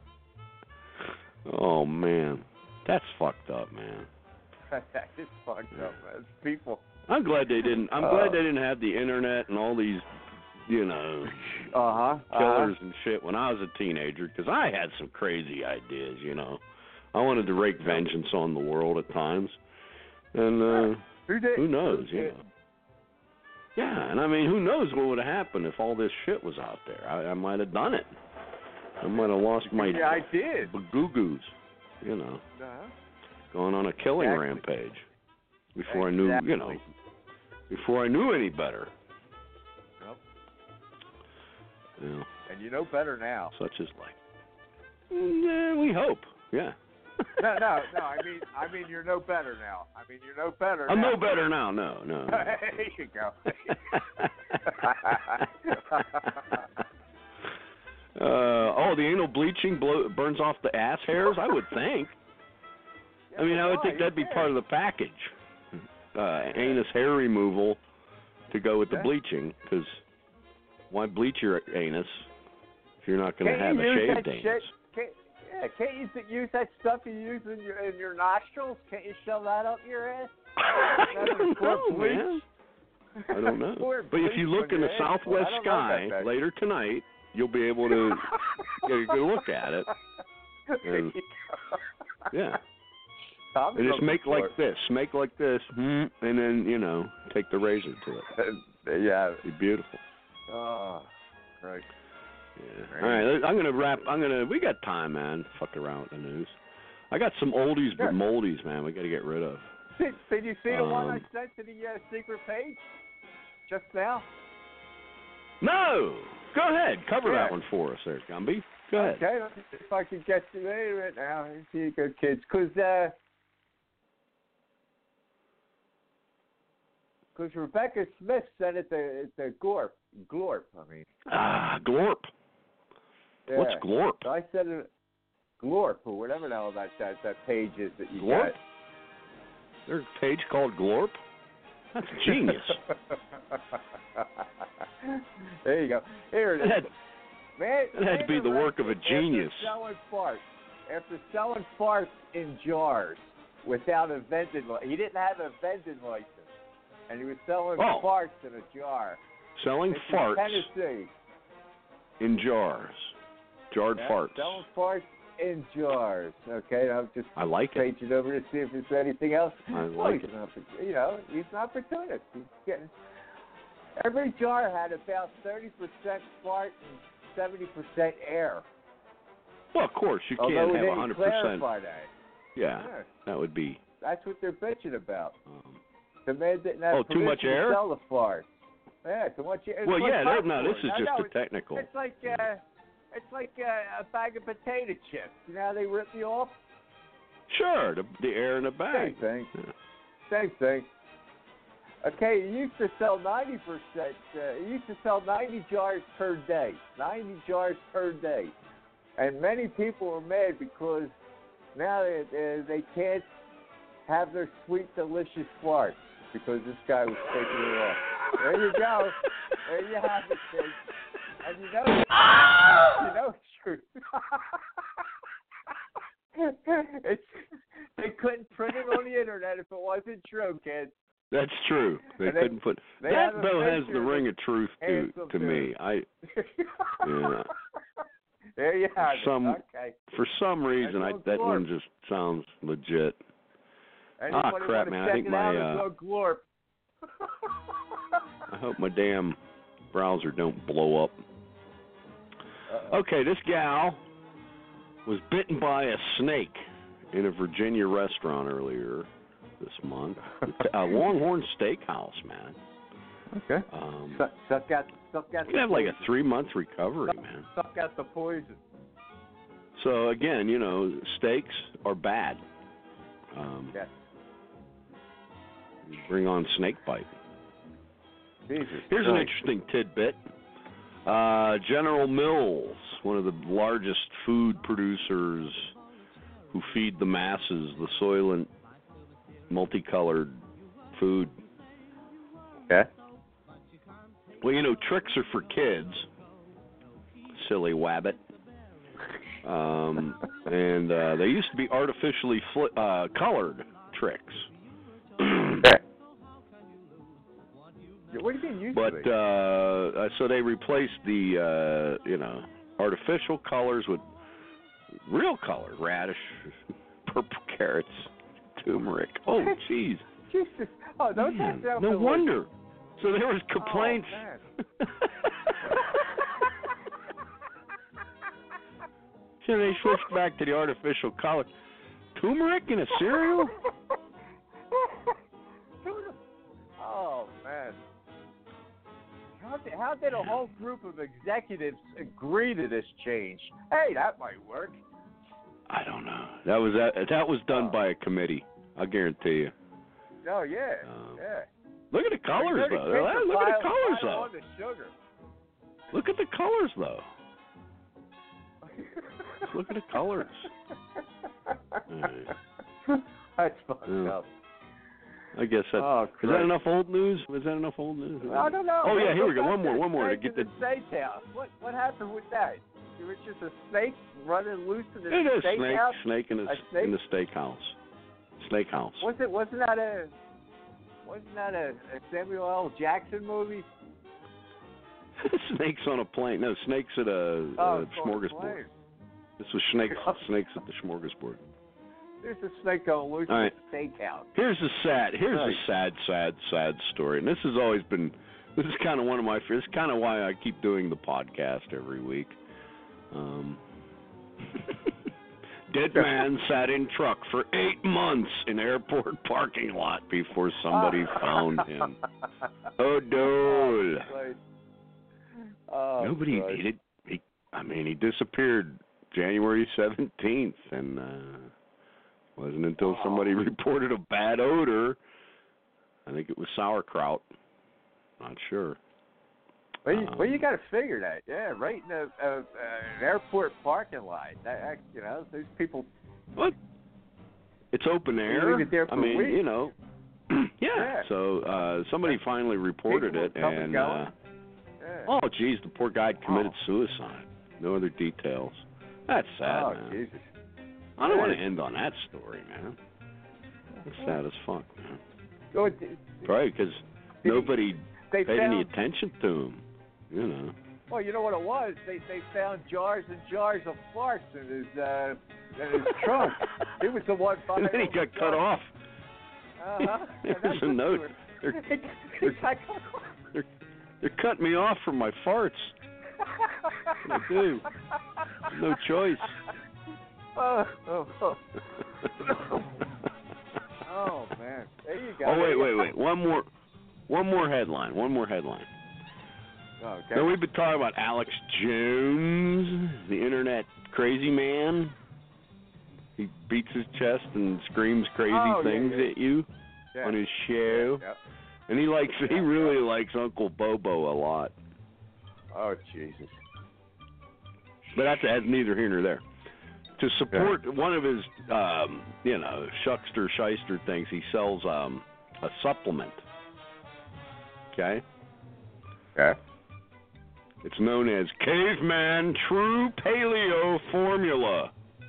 Oh, man. That's fucked up, man. That is fucked up, man. People. I'm glad they didn't. I'm glad they didn't have the internet and all these, killers and shit when I was a teenager. Because I had some crazy ideas, I wanted to wreak vengeance on the world at times, and who knows, Yeah, and I mean, who knows what would have happened if all this shit was out there? I might have done it. I might have lost my ideas, goo-goos, going on a killing rampage before I knew, before I knew any better. Yep. Yeah. And you know better now. Such is life. Yeah, we hope. Yeah. No. I mean, you're no better now. You're no better. I'm now. no better now. No. There you go. The anal bleaching burns off the ass hairs? I would think. I mean, I would think that'd be part of the package. Anus hair removal to go with the bleaching, because why bleach your anus if you're not going to have a shaved anus? Can't you use that stuff you use in your nostrils? Can't you shove that up your ass? I don't know, man. I don't know. But if you look in the southwest sky later tonight, you'll be able to get a good look at it. And, and just make like this, and then, take the razor to it. It'd be beautiful. Oh, right. Yeah. All right, we got time, man. Fuck around with the news. I got some oldies but moldies, man, we got to get rid of. Did you see the one I sent to the secret page just now? No! Go ahead. Cover that one for us there, Gumby. Go ahead. Okay, let's see if I can get to it right now. See you good kids. Because Rebecca Smith sent it to Glorp. Glorp. Glorp. Yeah. What's Glorp? So I said it, Glorp, or whatever the hell that page is that you Glorp? got. There's a page called Glorp? That's genius. There you go. Here it is. That had to be the work of a genius. After selling farts in jars without a vending license. He didn't have a vending license. And he was selling farts in a jar. Selling farts Tennessee. In jars. Jarred farts. Selling farts in jars. Okay, I like it. Page it over to see if there's anything else. I like it. He's an opportunist. He's getting. Every jar had about 30% fart and 70% air. Well, of course, you can't have 100%. Clarify that. Yeah, that would be. That's what they're bitching about. The man didn't have too much air? to sell the fart. Yeah, too much air. Well, this is just a technical. It's like It's like a bag of potato chips. You know how they rip you off? Sure, the air in the bag. Same thing. Same thing. Okay, you used to sell 90%. You used to sell 90 jars per day. 90 jars per day. And many people are mad because now they can't have their sweet, delicious farts because this guy was taking it off. There you go. There you have it, kids. And you know it's true. They couldn't print it on the internet if it wasn't true, kids. That's true. They couldn't put that though has the ring of truth to me. Yeah. There you have it. Okay. For some reason, that one just sounds legit. Anybody crap, man! I think my I hope my damn browser don't blow up. Okay, this gal was bitten by a snake in a Virginia restaurant earlier this month. A Longhorn Steakhouse, man. Okay. Suck out you can have like a 3-month recovery, man. Suck out the poison. So again, steaks are bad. Yes. Bring on snake bite. Jesus Here's Christ. an interesting tidbit. General Mills, one of the largest food producers who feed the masses the soylent, multicolored food. Okay. Well, tricks are for kids. Silly wabbit. And they used to be artificially colored tricks. What do you mean used but to be? So they replaced the artificial colors with real color: radish, purple carrots, turmeric. Oh, jeez. Jesus. Oh, those Man, no wonder. So there was complaints. So they switched back to the artificial color. Turmeric in a cereal? Oh, man. How did a whole group of executives agree to this change? Hey, that might work. I don't know. That was done by a committee. I guarantee you. Oh, yeah. Yeah. Look at the colors, though. Look at the colors, though. Look at the colors, though. Look at the colors. That's fucked up. I guess that is that enough old news? Was that enough old news? I don't know. Oh yeah, here we go. One more to get the steakhouse. What happened with that? It was just a snake running loose in the steakhouse. Snake in the steakhouse. Steakhouse. Wasn't that a Samuel L. Jackson movie? Snakes on a plane. No, snakes at a smorgasbord. This was snakes at the smorgasbord. There's a snake on loose in the steakhouse. Here's a sad story, and this has always been. This is kind of one of my. This is kind of why I keep doing the podcast every week. Dead man sat in truck for 8 months in airport parking lot before somebody found him. Oh, dude. Nobody needed. He disappeared January 17th, and wasn't until somebody reported a bad odor. I think it was sauerkraut. Not sure. Well, you got to figure that. Yeah, right in an airport parking lot. Those people. What? It's open air. Leave it there for a week. Yeah. So somebody finally reported it, and oh, geez, the poor guy committed suicide. No other details. That's sad, man. Jesus. I don't want to end on that story, man. That's sad as fuck, man. Right, because nobody paid any attention to him. Well, you know what it was? They found jars and jars of farts in his trunk. He was the one. And then he got cut off. There's a note. They're cutting me off from my farts. I do. No choice. Oh man, there you go. Oh wait. One more headline. Okay. Now, we've been talking about Alex Jones, the internet crazy man. He beats his chest and screams crazy things at you on his show. Yeah. And he really likes Uncle Bobo a lot. Oh, Jesus. But that's neither here nor there. To support one of his, shuckster, shyster things, he sells a supplement. Okay? Okay. It's known as Caveman True Paleo Formula.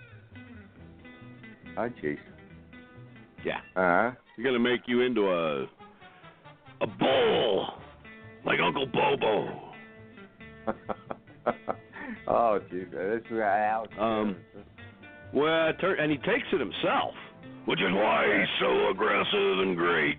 Oh, jeez. Yeah. Uh-huh. You're going to make you into a bull, like Uncle Bobo. Oh, jeez. This is Alex. Well, and he takes it himself, which is why he's so aggressive and great.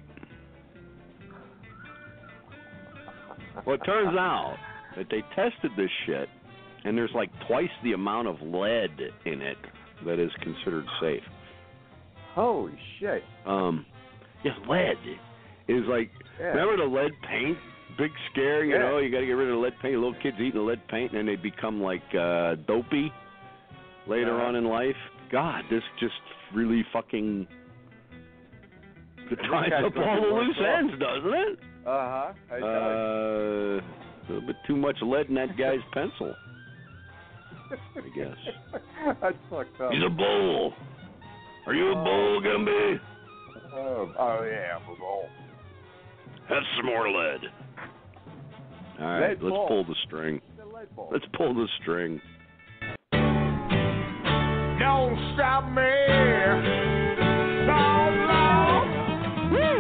Well, it turns out that they tested this shit, and there's like twice the amount of lead in it that is considered safe. Holy shit. Lead is like, remember the lead paint? Big scare, you know, you got to get rid of the lead paint. Little kids eating the lead paint, and then they become like dopey later on in life. God, this just really fucking ties up all the loose ends, doesn't it? Uh-huh. A little bit too much lead in that guy's pencil, I guess. That's fucked up. He's a bull. Are you a bull, Gumby? Oh yeah, I'm a bull. Have some more lead. All right, let's pull the string. Let's pull the string. Don't stop me. No, Lord.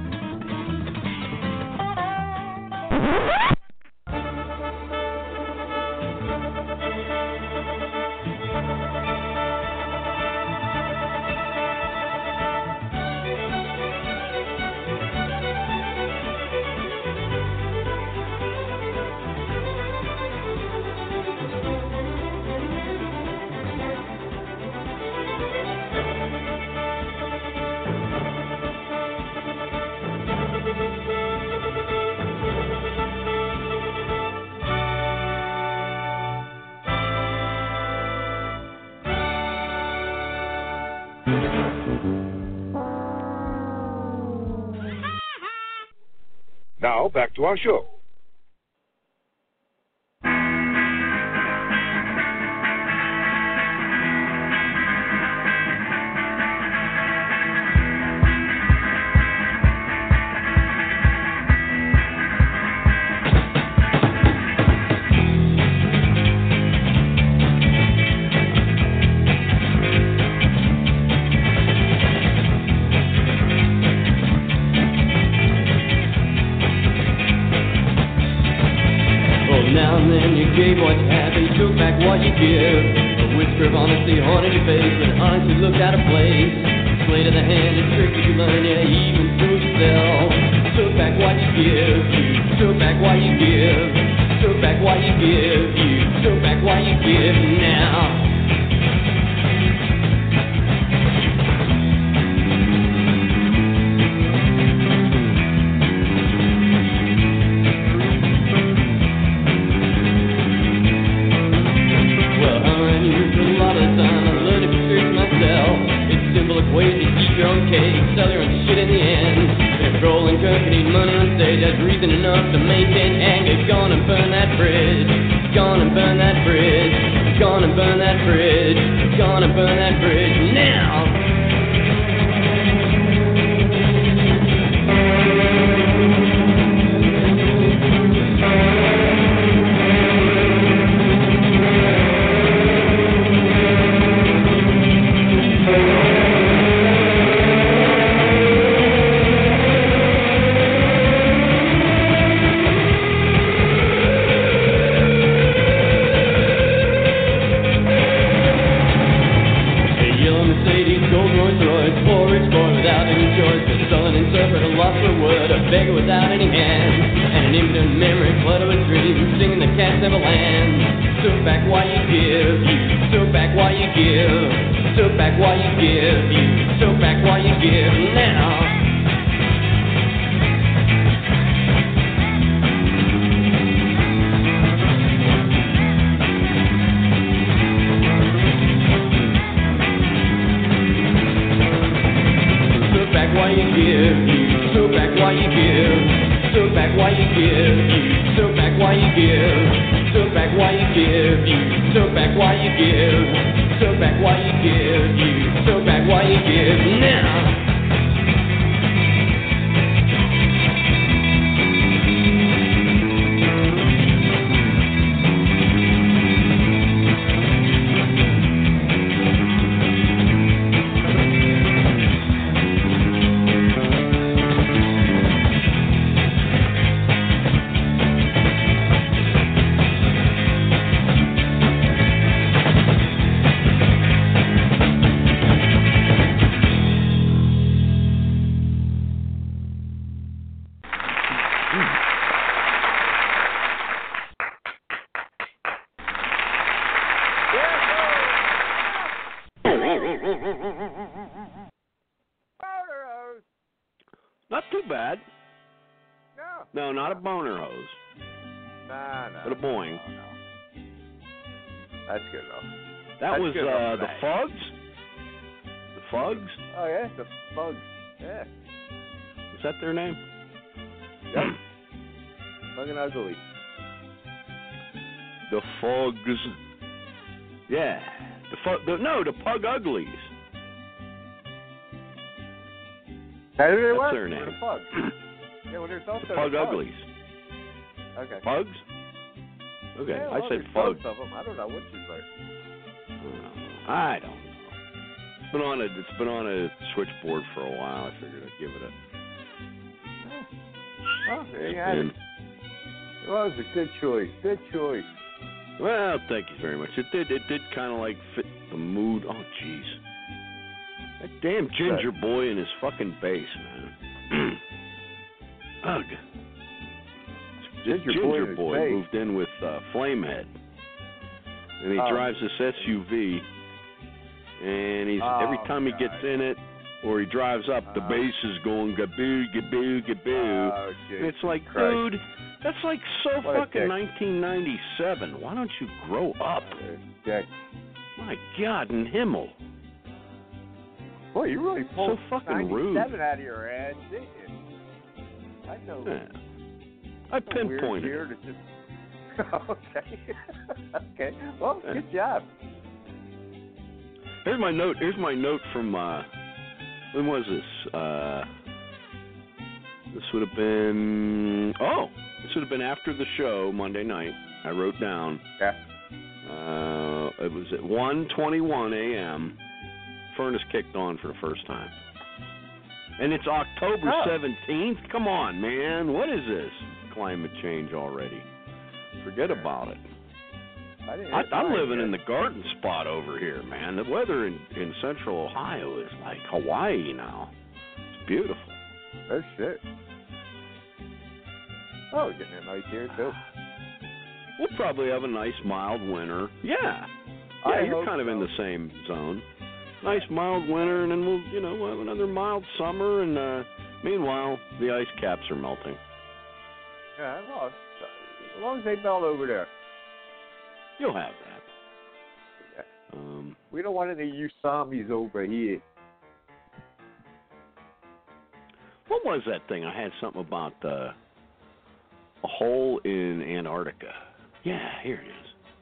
Now, back to our show. Now and then you gave what you had, but you took back what you give. A whisper of honesty haunted your face, but honesty looked out of place. Sleight of the hand, a trick that you learned, yeah, even through yourself. Took back what you give, you took back what you give. Took back what you give, you took back what you give now. Sell your own shit in the end. Controlling company, money on stage, that's reason enough to maintain anger. Gonna burn that bridge. Gonna burn that bridge. Gonna burn that bridge. Gonna burn that bridge now. while you give. Sit back while you give. Sit back while you give. Sit back while you give. Sit back while you give. Sit back while you give. Sit back while you give. Sit back while you give. Now. Not too bad. No. No, not a boner hose. No. But a boing. No. That's good enough. That was the Fugs? The Fugs? Oh, yeah, the Fugs. Yeah. Is that their name? Yep. Fucking ugly. The Fugs. Yeah. The Pug Uglies. That's their name. The Pugs. Yeah, well, there's also the Pug the Uglies. Okay. Pugs? Okay, yeah, well, I said Fugs. Fugs. Of them. I don't know which is right. I don't know. It's been on a switchboard for a while. I figured I'd give it a. Oh, there you have it. Well, it was a good choice. Good choice. Well, thank you very much. It did kind of like fit the mood. Oh, jeez. That damn ginger boy in his fucking bass, man. Ugh. This ginger boy moved in with Flamehead. And he drives this SUV. And he's every time he gets in it or he drives up, the bass is going gaboo, gaboo, gaboo. And it's like, dude, that's like so fucking 1997. Why don't you grow up? My God in Himmel. Boy, you really pulled so fucking rude. 97 out of your ass, didn't you? I know. Yeah. I pinpointed it. Okay. Okay. Well, good job. Here's my note. Here's my note from when was this? This would have been this would have been after the show Monday night. I wrote down. Yeah. It was at 1:21 a.m. Furnace kicked on for the first time. And it's October 17th? Come on, man. What is this? Climate change already. Forget about it. I'm living in the garden spot over here, man. The weather in central Ohio is like Hawaii now. It's beautiful. Oh, shit. Oh, getting it nice here, too. We'll probably have a nice, mild winter. Yeah. Yeah, you're kind of in the same zone. Nice, mild winter, and then we'll have another mild summer, and meanwhile, the ice caps are melting. Yeah, well, as long as they melt over there. You'll have that. Yeah. We don't want any of you zombies over here. What was that thing? I had something about a hole in Antarctica. Yeah, here it is.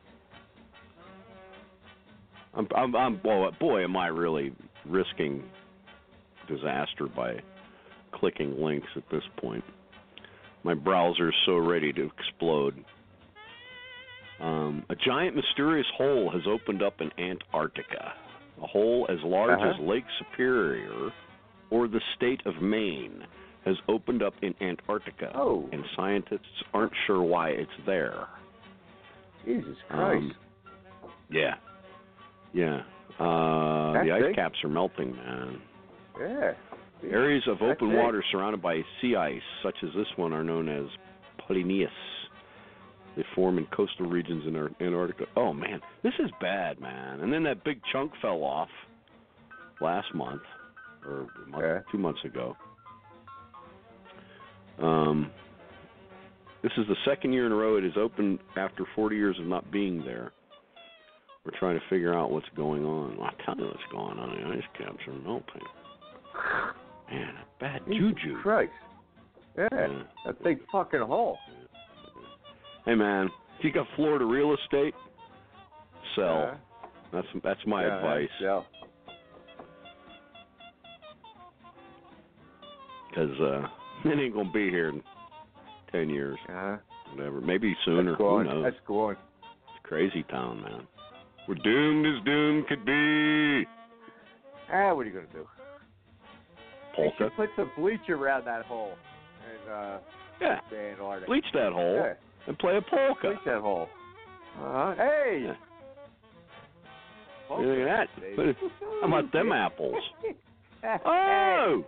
Boy, am I really risking disaster by clicking links at this point. My browser's so ready to explode. A giant mysterious hole has opened up in Antarctica. A hole as large as Lake Superior or the state of Maine has opened up in Antarctica. Oh. And scientists aren't sure why it's there. Jesus Christ. Yeah. Yeah. The ice caps are melting, man. Yeah. Areas of open water surrounded by sea ice, such as this one, are known as polynyas. They form in coastal regions in Antarctica. Oh, man. This is bad, man. And then that big chunk fell off last month, or 2 months ago. This is the second year in a row it has opened after 40 years of not being there. We're trying to figure out what's going on. Well, I'll tell you what's going on. The ice caps are melting. Man, bad Jesus juju. Christ. Yeah, that big fucking hole. Hey, man, if you got Florida real estate, sell. That's my advice. Yeah. Because it ain't going to be here in 10 years. Whatever. Maybe sooner. Who knows? That's going. It's a crazy town, man. We're doomed as doom could be. What are you going to do? Polka. You should put some bleach around that hole. And, bleach that hole and play a polka. Bleach that hole. Hey! Yeah. Look at that. How about them apples? Oh!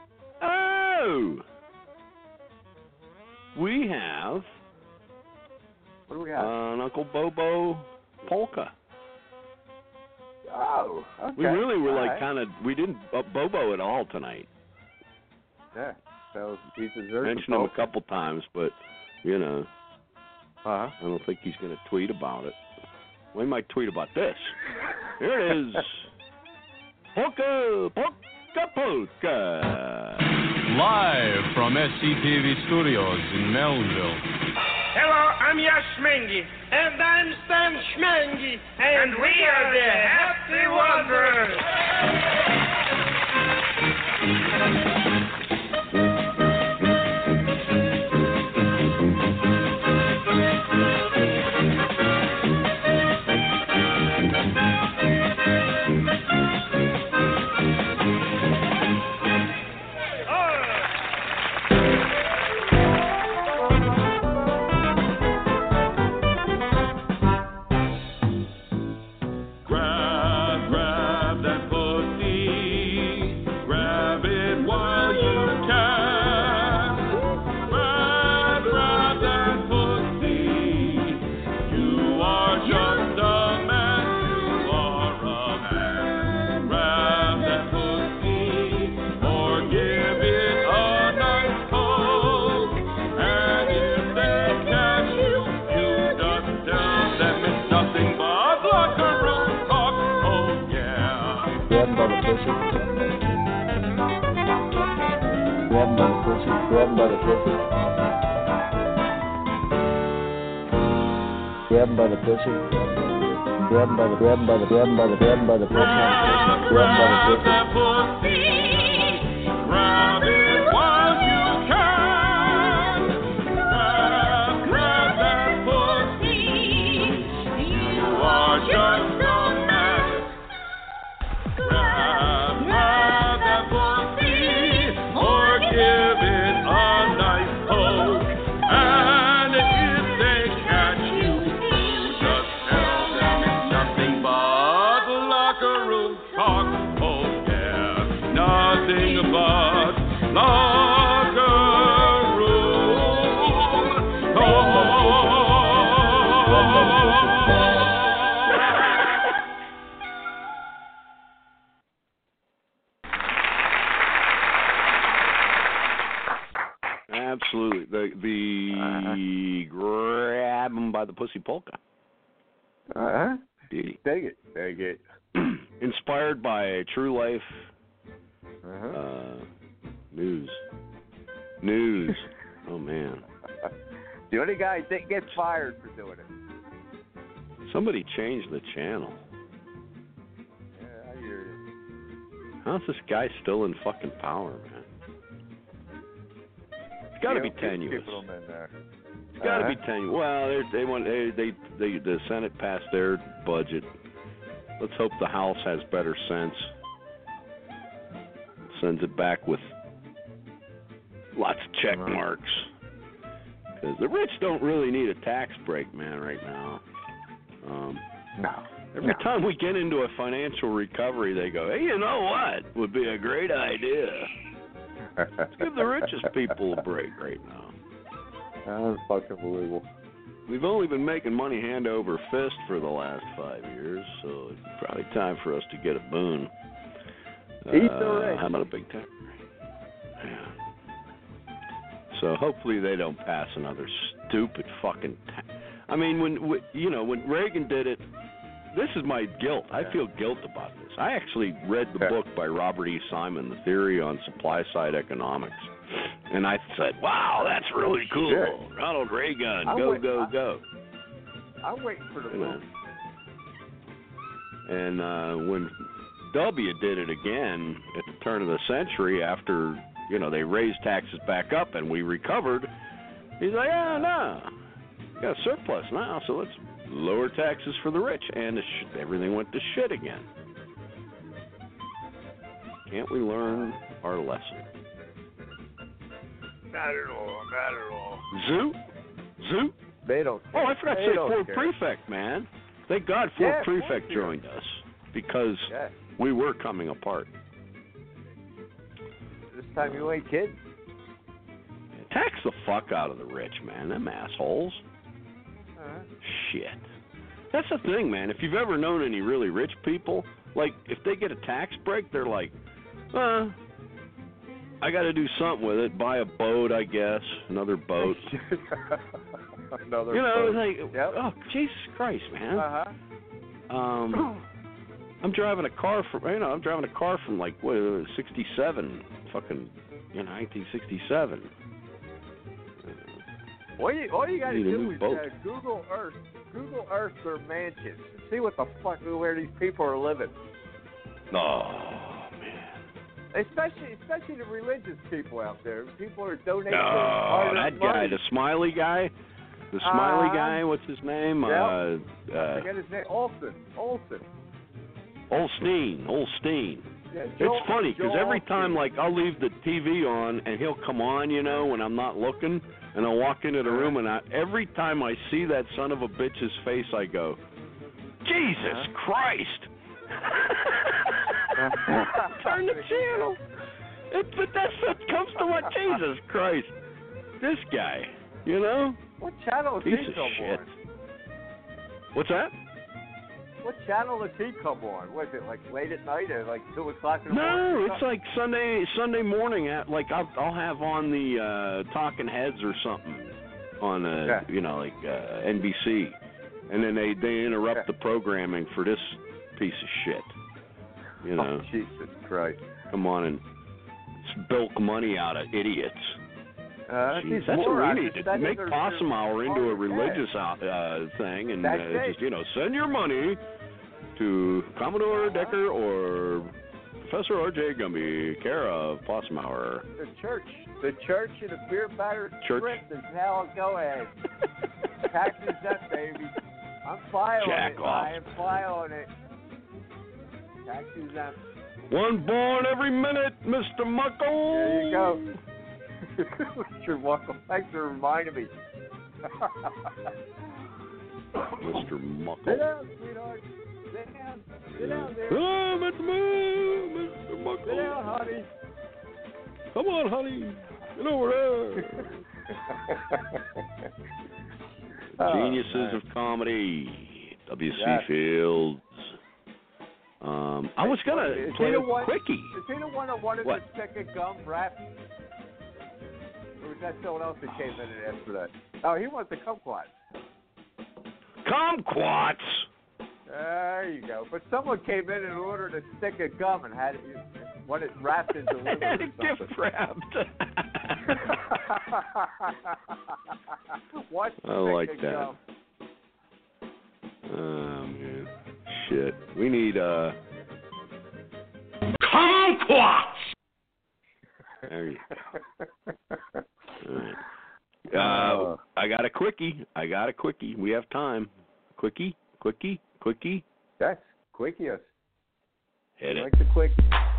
We have... What do we have? An Uncle Bobo polka. Oh, okay. We really were we didn't Bobo at all tonight. Yeah, so he deserves mentioned him a couple times, but, I don't think he's going to tweet about it. We might tweet about this. Here it is. Polka, polka, polka. Live from SCTV Studios in Melville. Hello, I'm Yash Mengi. And I'm Stan Schmengi. And we are the Happy Wanderers. Grab him by the pussy. Grab him by the pussy. Grab him by the pussy. Grab it while you can. Grab that pussy. You are just a man. Grab that pussy or give it a nice poke. And if they catch you, just tell them it's nothing but locker room talk. Oh yeah, nothing but locker room talk. Absolutely. The grab him by the pussy polka. Dig it. Inspired by true life news. Oh, man. The only guy that gets fired for doing it. Somebody changed the channel. Yeah, I hear you. How's this guy still in fucking power, man? It's got to be tenuous. It's got to be tenuous. Well, the Senate passed their budget. Let's hope the House has better sense. Sends it back with lots of check marks. Because the rich don't really need a tax break, man, right now. Every time we get into a financial recovery, they go, hey, you know what would be a great idea? Let's give the richest people a break right now. That's fucking believable. We've only been making money hand over fist for the last 5 years, so it's probably time for us to get a boon. How about a big tax break? Yeah. So hopefully they don't pass another stupid fucking I mean, when Reagan did it, this is my guilt. I feel guilt about this. I actually read the book by Robert E. Simon, The Theory on Supply Side Economics. And I said, wow, that's really cool. Sure. Ronald Reagan, go. I'm waiting for the movie. And when W did it again at the turn of the century after, they raised taxes back up and we recovered, he's like, no, got a surplus now, so let's lower taxes for the rich. And everything went to shit again. Can't we learn our lesson? Not at all. Zoo? They don't care. Oh, I forgot to say Fort Prefect, man. Thank God Fort Prefect joined us because we were coming apart. This time you ain't kidding. Tax the fuck out of the rich, man. Them assholes. Shit. That's the thing, man. If you've ever known any really rich people, like, if they get a tax break, they're like, I got to do something with it. Buy a boat, I guess. Another boat. Another boat. Like, oh, Jesus Christ, man. I'm driving a car from, like, 67, fucking, 1967. All you got to do is Google Earth their mansions and see what the fuck, where these people are living. Oh, man. Especially the religious people out there. People are donating. Oh, that guy, the smiley guy. The smiley guy, what's his name? I forget his name. Olsen. Olstein. Yeah, it's funny because every time, like, I'll leave the TV on and he'll come on, when I'm not looking, and I'll walk into the room, and every time I see that son of a bitch's face, I go, Jesus Christ! Turn the channel. But that's what comes to what Jesus Christ. This guy, What channel does he come on? What's that? What channel does he come on? Was it like late at night or like 2 o'clock in the No, morning? it's like Sunday morning at I'll have on the Talking Heads or something on NBC, and then they interrupt the programming for this piece of shit. Oh, Jesus Christ! Come on and bilk money out of idiots. Jeez, that's what we need to make Possum Hour into a religious thing, and send your money to Commodore Decker or Professor R.J. Gumby, care of Possum Hour. The church and the beer battered script is now a go-ahead. Taxes up, baby. I'm filing it. I am filing it. Taxes up. One born every minute, Mr. Muckle. There you go. Mr. Muckle, thanks for reminding me. Mr. Muckle. Sit down, sweetheart. Sit down there. Oh, Mr. Muckle. Sit down, honey. Come on, honey. Get over there. Geniuses of comedy. W.C. Fields. I was going to play a quickie. Is he the one that wanted to stick a gum wrap? Or was that someone else that came in and asked for that? Oh, he wants the kumquats. Kumquats? There you go. But someone came in ordered a stick of gum and had it wrapped and delivered. Had it gift wrapped. What? I like that. Gum? Oh, man. Shit. We need, kumquats! There you go. All right. I got a quickie. We have time. Quickie. Yes, quickie us. Hit it. I like the quickie.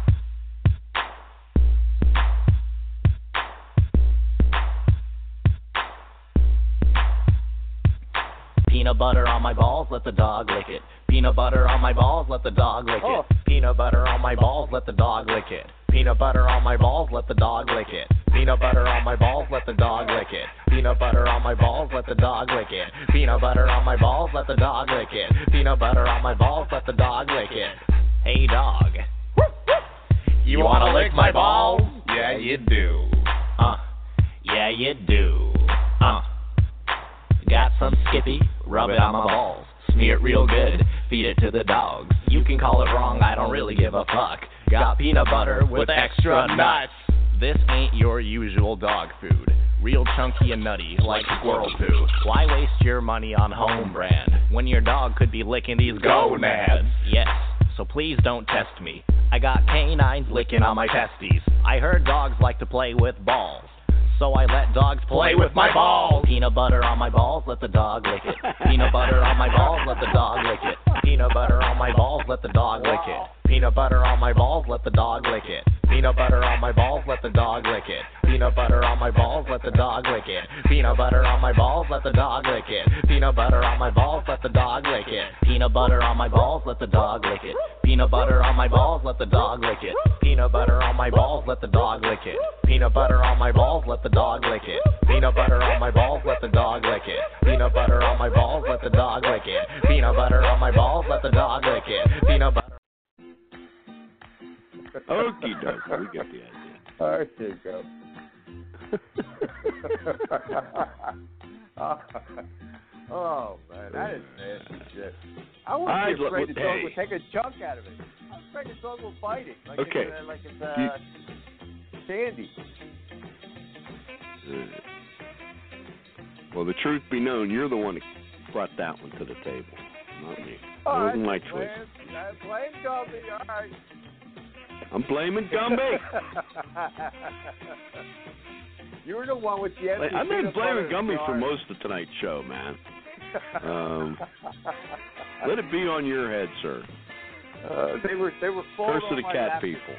Peanut butter on my balls, let the dog lick it. Peanut butter on my balls, let the dog lick it. Peanut butter on my balls, let the dog lick it. Peanut butter on my balls, let the dog lick it. Peanut butter on my balls, let the dog lick it. Peanut butter on my balls, let the dog lick it. Peanut butter on my balls, let the dog lick it. Peanut butter on my balls, let the dog lick it. Hey dog, you wanna lick my balls? Yeah, you do. Yeah, you do. Got some Skippy, rub it on my balls. smear it real good, feed it to the dogs. You can call it wrong, I don't really give a fuck. Got peanut butter with extra nuts. This ain't your usual dog food. Real chunky and nutty, like squirrel poo. Why waste your money on home brand when your dog could be licking these gonads? Yes, so please don't test me. I got canines licking on my testes. I heard dogs like to play with balls, so I let dogs play with my balls. Peanut butter on my balls, let the dog lick it. Peanut butter on my balls, let the dog lick it. Peanut butter on my balls, let the dog lick it. Peanut butter on my balls, let the dog lick it. Peanut butter on my balls, let the dog lick it. Peanut butter on my balls, let the dog lick it. Peanut butter on my balls, let the dog lick it. Peanut butter on my balls, let the dog lick it. Peanut butter on my balls, let the dog lick it. Peanut butter on my balls, let the dog lick it. Peanut butter on my balls, let the dog lick it. Peanut butter on my balls, let the dog lick it. Peanut butter on my balls, let the dog lick it. Peanut butter on my balls, let the dog lick it. Peanut butter on my balls, let the dog lick it. Peanut butter. Okie dokie, we got the idea. All right, there you go. Oh man, that is nasty shit. I wouldn't be afraid the dog would take a chunk out of it. I'm afraid the dog will bite it, like it's candy. Well, the truth be known, you're the one that brought that one to the table, not me. It wasn't my choice. Blame Gumby, all right. I'm blaming Gumby. You were the one with the empty. I've been blaming Gumby for most of tonight's show, man. Let it be on your head, sir. They were full Curse of of the cat people.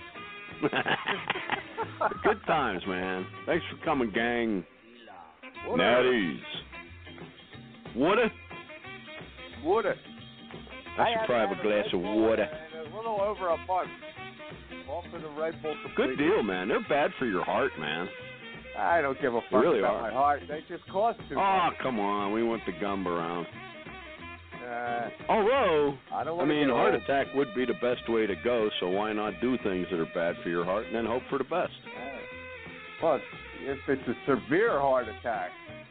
Good times, man. Thanks for coming, gang. Natties. Water? Water. I should probably have a glass of water. A little over a month. Off to the Red Bull completely. Good deal, man. They're bad for your heart, man. I don't give a fuck really about my heart. They just cost too much. Oh, come on. We want the gum around. Although, I mean, a heart attack would be the best way to go, so why not do things that are bad for your heart and then hope for the best? Well, if it's a severe heart attack.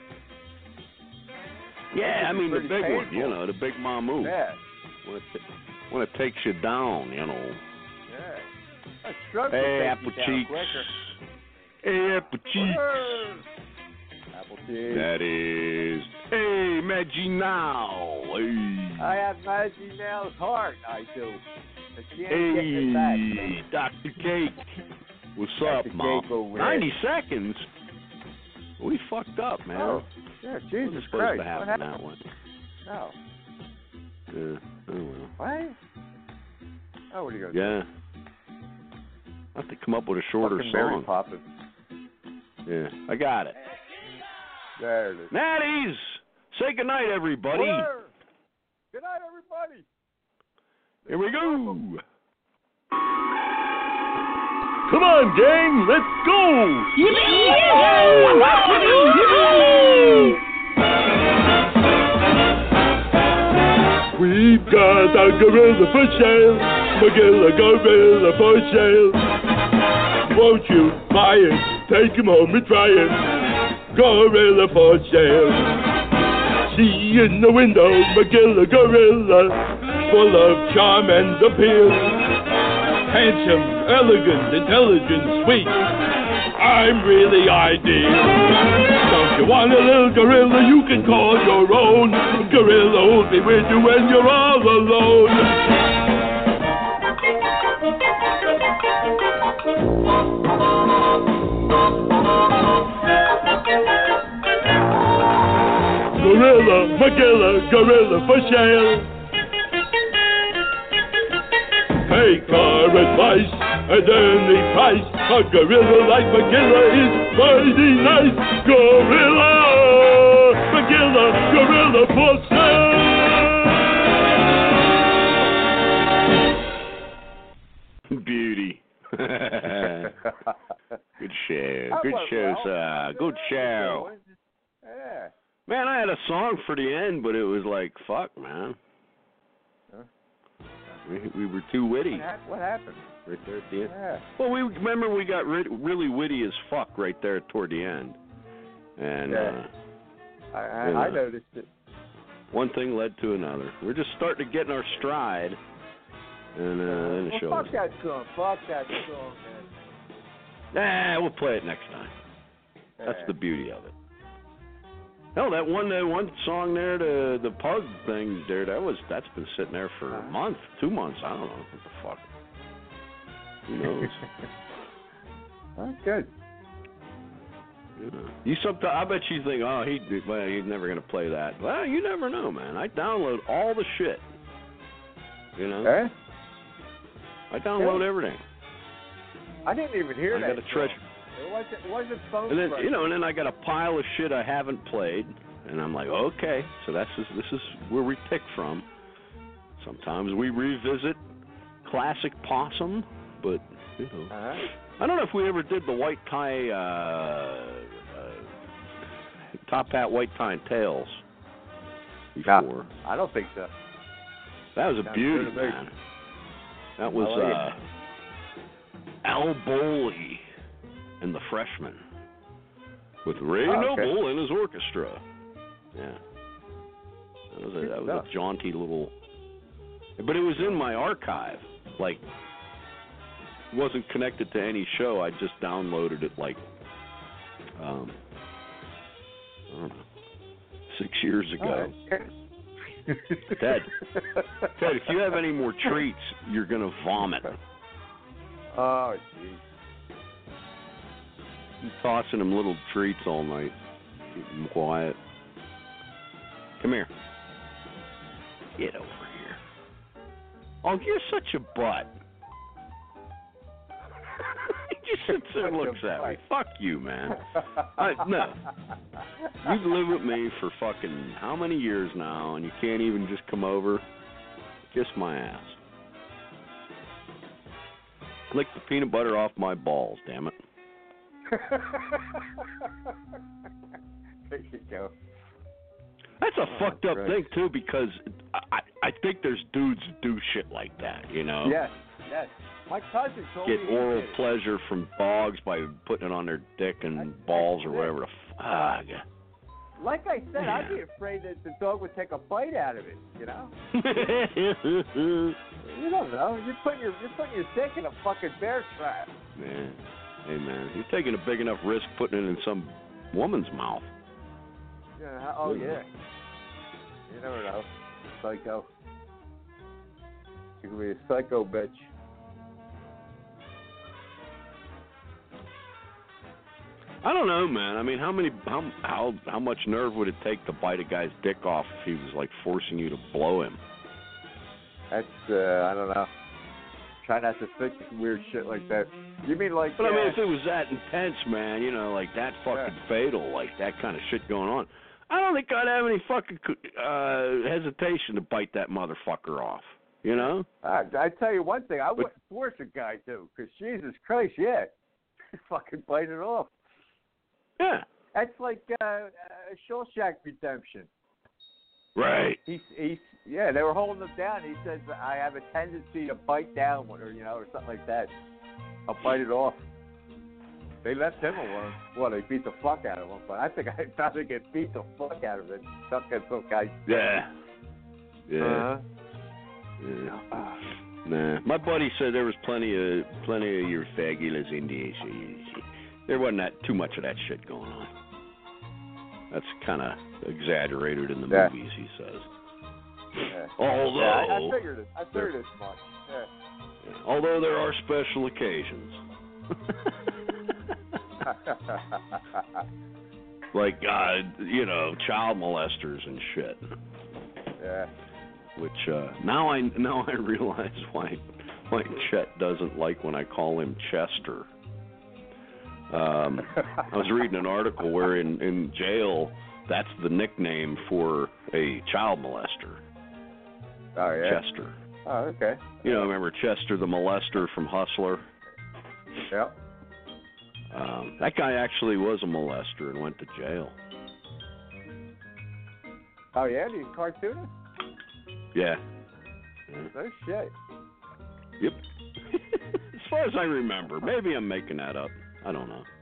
Yeah, I mean, the big one, you know, the big mamu. Yeah. When it takes you down, you know. Yeah. Hey, apple cheeks. Hey, apple cheeks. Apple cheeks. That is. Hey, Maggie now. Hey. I have Maggie now's heart. I do. Hey, Dr. Cake. What's up, Mom? 90 seconds? We fucked up, man. Oh, yeah, Jesus What's supposed Christ. to happen that one? No. Yeah, oh well. What? Oh, what are you going to do? Yeah. I have to come up with a shorter fucking song. Mary Poppins. Yeah, I got it. There it is. Natties! Say goodnight, everybody. Where? Good night, everybody. Here we go. Come on, gang, let's go! We've got a gorilla for sale, Magilla gorilla for sale. Won't you buy it? Take him home and try it. Gorilla for sale. See in the window, Magilla gorilla, full of charm and appeal. Handsome, elegant, intelligent, sweet. I'm really ideal. Don't you want a little gorilla you can call your own? Gorilla will be with you when you're all alone. Gorilla, Magilla, gorilla for sale. Take our advice at any price. A gorilla like Magilla is mighty nice. Gorilla, Magilla, gorilla for sale. Beauty. Good show. Good show, sir. Good show. Yeah. Man, I had a song for the end, but it was like, fuck, man. We were too witty. What happened? Right there at the end. Yeah. Well, we got really witty as fuck right there toward the end. And I noticed it. one thing led to another. We're just starting to get in our stride, and then the show. Fuck that song, man. We'll play it next time. That's the beauty of it. Hell, that one song there, the pug thing there, that's been sitting there for a month, 2 months. I don't know what the fuck. Who knows? That's good. Yeah. I bet you think, he's never gonna play that. Well, you never know, man. I download all the shit. You know. Okay. I download everything. I didn't even hear that. I got a treasure. It wasn't phone. And then and then I got a pile of shit I haven't played, and I'm like, okay, so this is where we pick from. Sometimes we revisit classic Possum, but I don't know if we ever did the white tie, top hat, white tie, and tails before. No, I don't think so. That was a beauty, man. That was Al Boley and the Freshmen with Ray Noble and his orchestra. Yeah, that was a jaunty little. But it was in my archive. Like, it wasn't connected to any show. I just downloaded it like, I don't know, 6 years ago. Ted, if you have any more treats, you're gonna vomit. Oh, jeez. I'm tossing him little treats all night. Keep him quiet. Come here. Get over here. Oh, you're such a butt. He just sits there and looks at me. Fuck you, man. No. You've lived with me for fucking how many years now, and you can't even just come over? Kiss my ass. Lick the peanut butter off my balls, damn it. There you go. That's a fucked up thing, too, because I think there's dudes who do shit like that, you know? Yes. My cousin told me. Get oral pleasure from dogs by putting it on their dick and balls or whatever the fuck. Like I said, I'd be afraid that the dog would take a bite out of it, you know? You don't know. You're putting your dick in a fucking bear trap. Man. Hey, man, you're taking a big enough risk putting it in some woman's mouth. Yeah. Oh, yeah. You never know. Psycho. You could be a psycho bitch. I don't know, man. I mean, how much nerve would it take to bite a guy's dick off if he was like forcing you to blow him? That's I don't know. Try not to think weird shit like that. You mean like? But I mean, if it was that intense, man, you know, like that fucking fatal, like that kind of shit going on, I don't think I'd have any fucking hesitation to bite that motherfucker off. You know? I tell you one thing, I wouldn't force a guy to, because Jesus Christ, fucking bite it off. Yeah. That's like Shawshank Redemption. Right. They were holding him down. He says, I have a tendency to bite down, or something like that. I'll bite it off. They left him alone. Well, they beat the fuck out of him, but I think I'd rather get beat the fuck out of it. Stuck at some guy's Yeah. Yeah. Nah. My buddy said there was plenty of your fagulas in there. There wasn't too much of that shit going on. That's kind of exaggerated in the movies, he says. Yeah. Although I figured as much. Yeah. Although there are special occasions. Like child molesters and shit. Yeah. Which now I realize why Chet doesn't like when I call him Chester. I was reading an article where in jail that's the nickname for a child molester. Oh yeah. Chester. Oh, okay. Remember Chester the molester from Hustler? Yep. That guy actually was a molester and went to jail. Oh yeah, he's a cartoonist? Yeah. No shit. Yep. As far as I remember. Maybe I'm making that up. I don't know.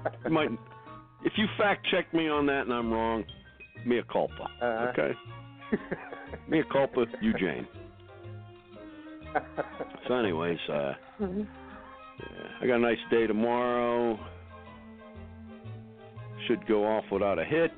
If you fact check me on that and I'm wrong, mea culpa. Okay? Mea culpa, you Jane. So anyways, yeah, I got a nice day tomorrow. Should go off without a hitch.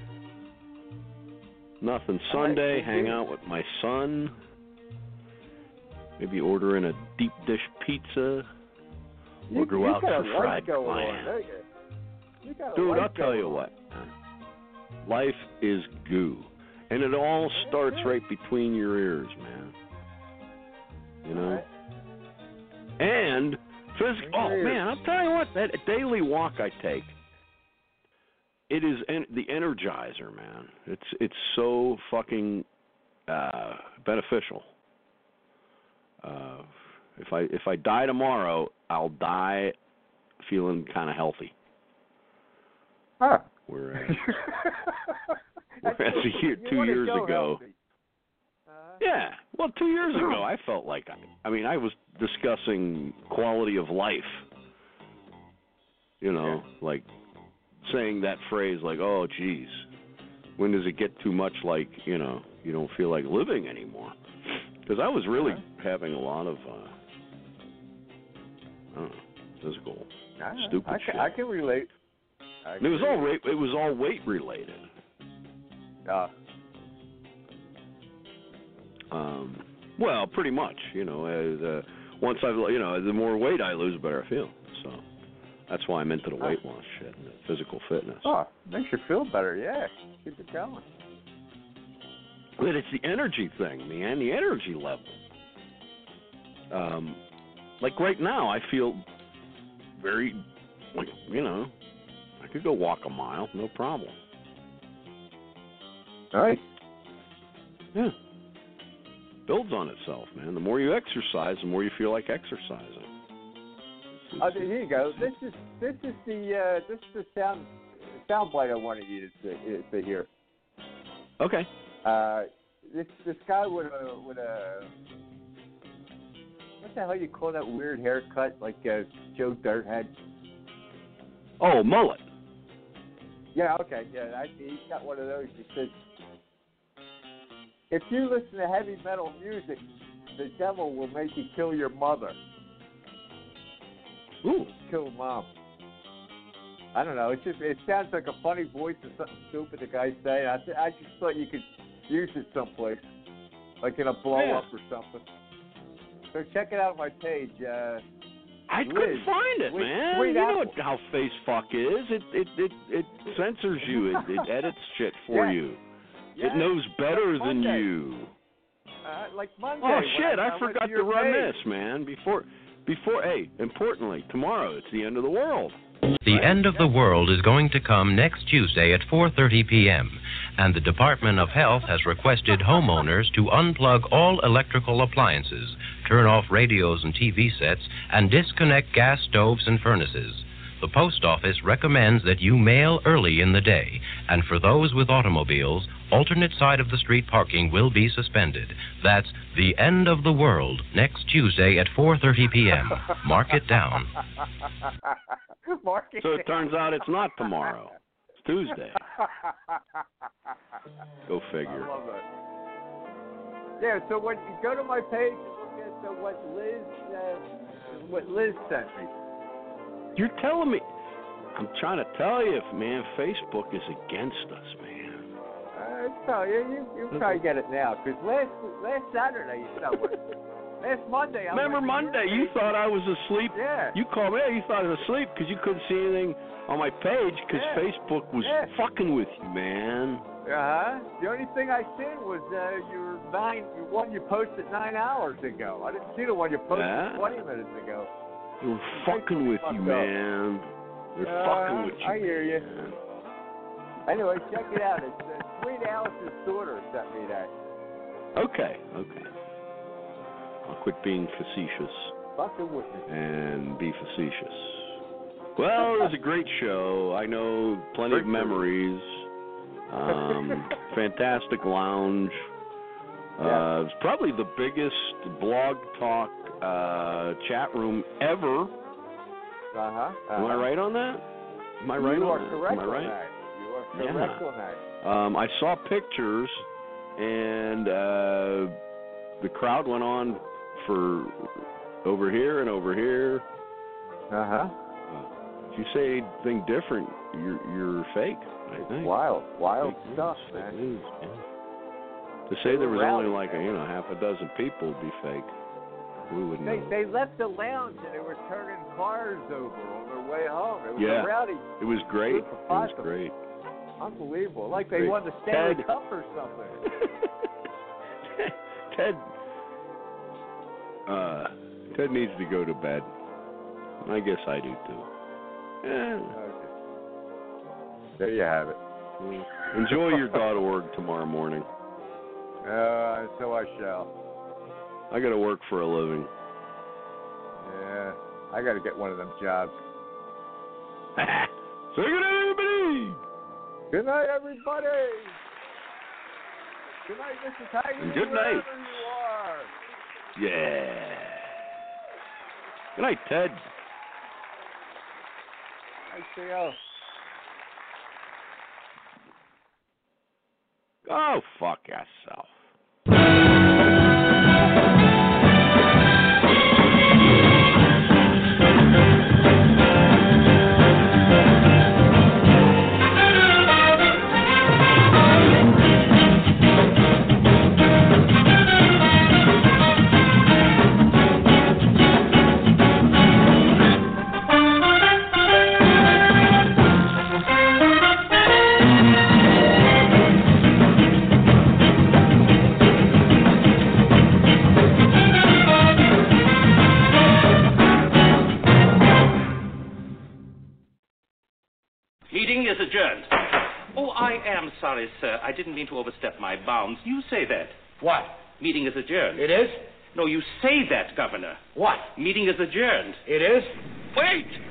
Nothing Sunday, hang out with my son. Maybe order in a deep dish pizza. Or go out for fried plant. Dude, I'll tell you what. Life is goo. And it all starts right between your ears, man. You know? And physical. Oh, man, I'll tell you what. That daily walk I take, it is the Energizer, man. It's so fucking beneficial. If I die tomorrow, I'll die feeling kind of healthy. Huh. Whereas 2 years ago. Yeah. Well, 2 years ago, I felt like I was discussing quality of life. You know, like saying that phrase, like, "Oh, geez, when does it get too much? Like, you know, you don't feel like living anymore." Because I was really having a lot of, I don't know, physical stupid shit. I can relate. It was all weight related. Well, pretty much. You know, once the more weight I lose, the better I feel. So that's why I'm into the weight loss shit and the physical fitness. Oh, makes you feel better. Yeah, keep it going. But it's the energy thing, man. The energy level. Like right now, I feel very, like, you know, I could go walk a mile, no problem. All right. Yeah. Builds on itself, man. The more you exercise, the more you feel like exercising. Here you go. This is the sound bite I wanted you to hear. Okay. This guy with a what the hell you call that weird haircut, like Joe Dirt had? Oh, mullet. Yeah, okay, yeah. He's got one of those. He said, if you listen to heavy metal music, the devil will make you kill your mother. Ooh. Kill mom. I don't know. It sounds like a funny voice or something stupid the guy's saying. I just thought you could use it someplace, like in a blow-up or something. So check it out on my page. I couldn't find it, man. You know how Facebook is. It censors you. It edits shit for you. It knows better than you. Like Monday. Oh shit! I forgot to run this, man. Before, hey, importantly, tomorrow it's the end of the world. The end of the world is going to come next Tuesday at 4:30 p.m., and the Department of Health has requested homeowners to unplug all electrical appliances, turn off radios and TV sets, and disconnect gas stoves and furnaces. The post office recommends that you mail early in the day, and for those with automobiles, alternate side of the street parking will be suspended. That's the end of the world next Tuesday at 4:30 p.m. Mark it down. So it turns out it's not tomorrow. It's Tuesday. Go figure. I love that. Yeah, so when you go to my page and look at what Liz sent me. You're telling me. I'm trying to tell you, man, Facebook is against us, man. You probably get it now, because last Saturday, last Monday. Remember Monday? You thought I was asleep. Yeah. You called me. You thought I was asleep because you couldn't see anything on my page because Facebook was fucking with you, man. The only thing I seen was one you posted 9 hours ago. I didn't see the one you posted 20 minutes ago. They were fucking with you, man. They're fucking with you. I hear you. Anyway, check it out. It's Sweet Alice's daughter sent me that. Okay. I'll quit being facetious. Fucking with me. And be facetious. Well, it was a great show. I know plenty of memories. Fantastic lounge. It was probably the biggest blog talk chat room ever. Am I right on that? Am I right on that? You are correct on that. I saw pictures, And the crowd went on for over here and over here. If you say anything different, you're fake, I think. Wild fake stuff, news, man. Fake news, yeah. To say there was only like half a dozen people would be fake. We wouldn't know. They left the lounge and they were turning cars over on their way home. It was a rowdy. It was great. It was great. Unbelievable. Like they won the Stanley Cup or something. Ted needs to go to bed. I guess I do too. Yeah. Okay. There you have it. Enjoy your .org tomorrow morning. So I shall. I got to work for a living. Yeah, I got to get one of them jobs. Say good night, everybody. Good night, everybody. Good night, Mr. Tiger. And good night. You are. Yeah. Good night, Ted. Night, Theo. Oh, fuck yourself. Meeting is adjourned. Oh, I am sorry, sir. I didn't mean to overstep my bounds. You say that. What? Meeting is adjourned. It is? No, you say that, Governor. What? Meeting is adjourned. It is? Wait!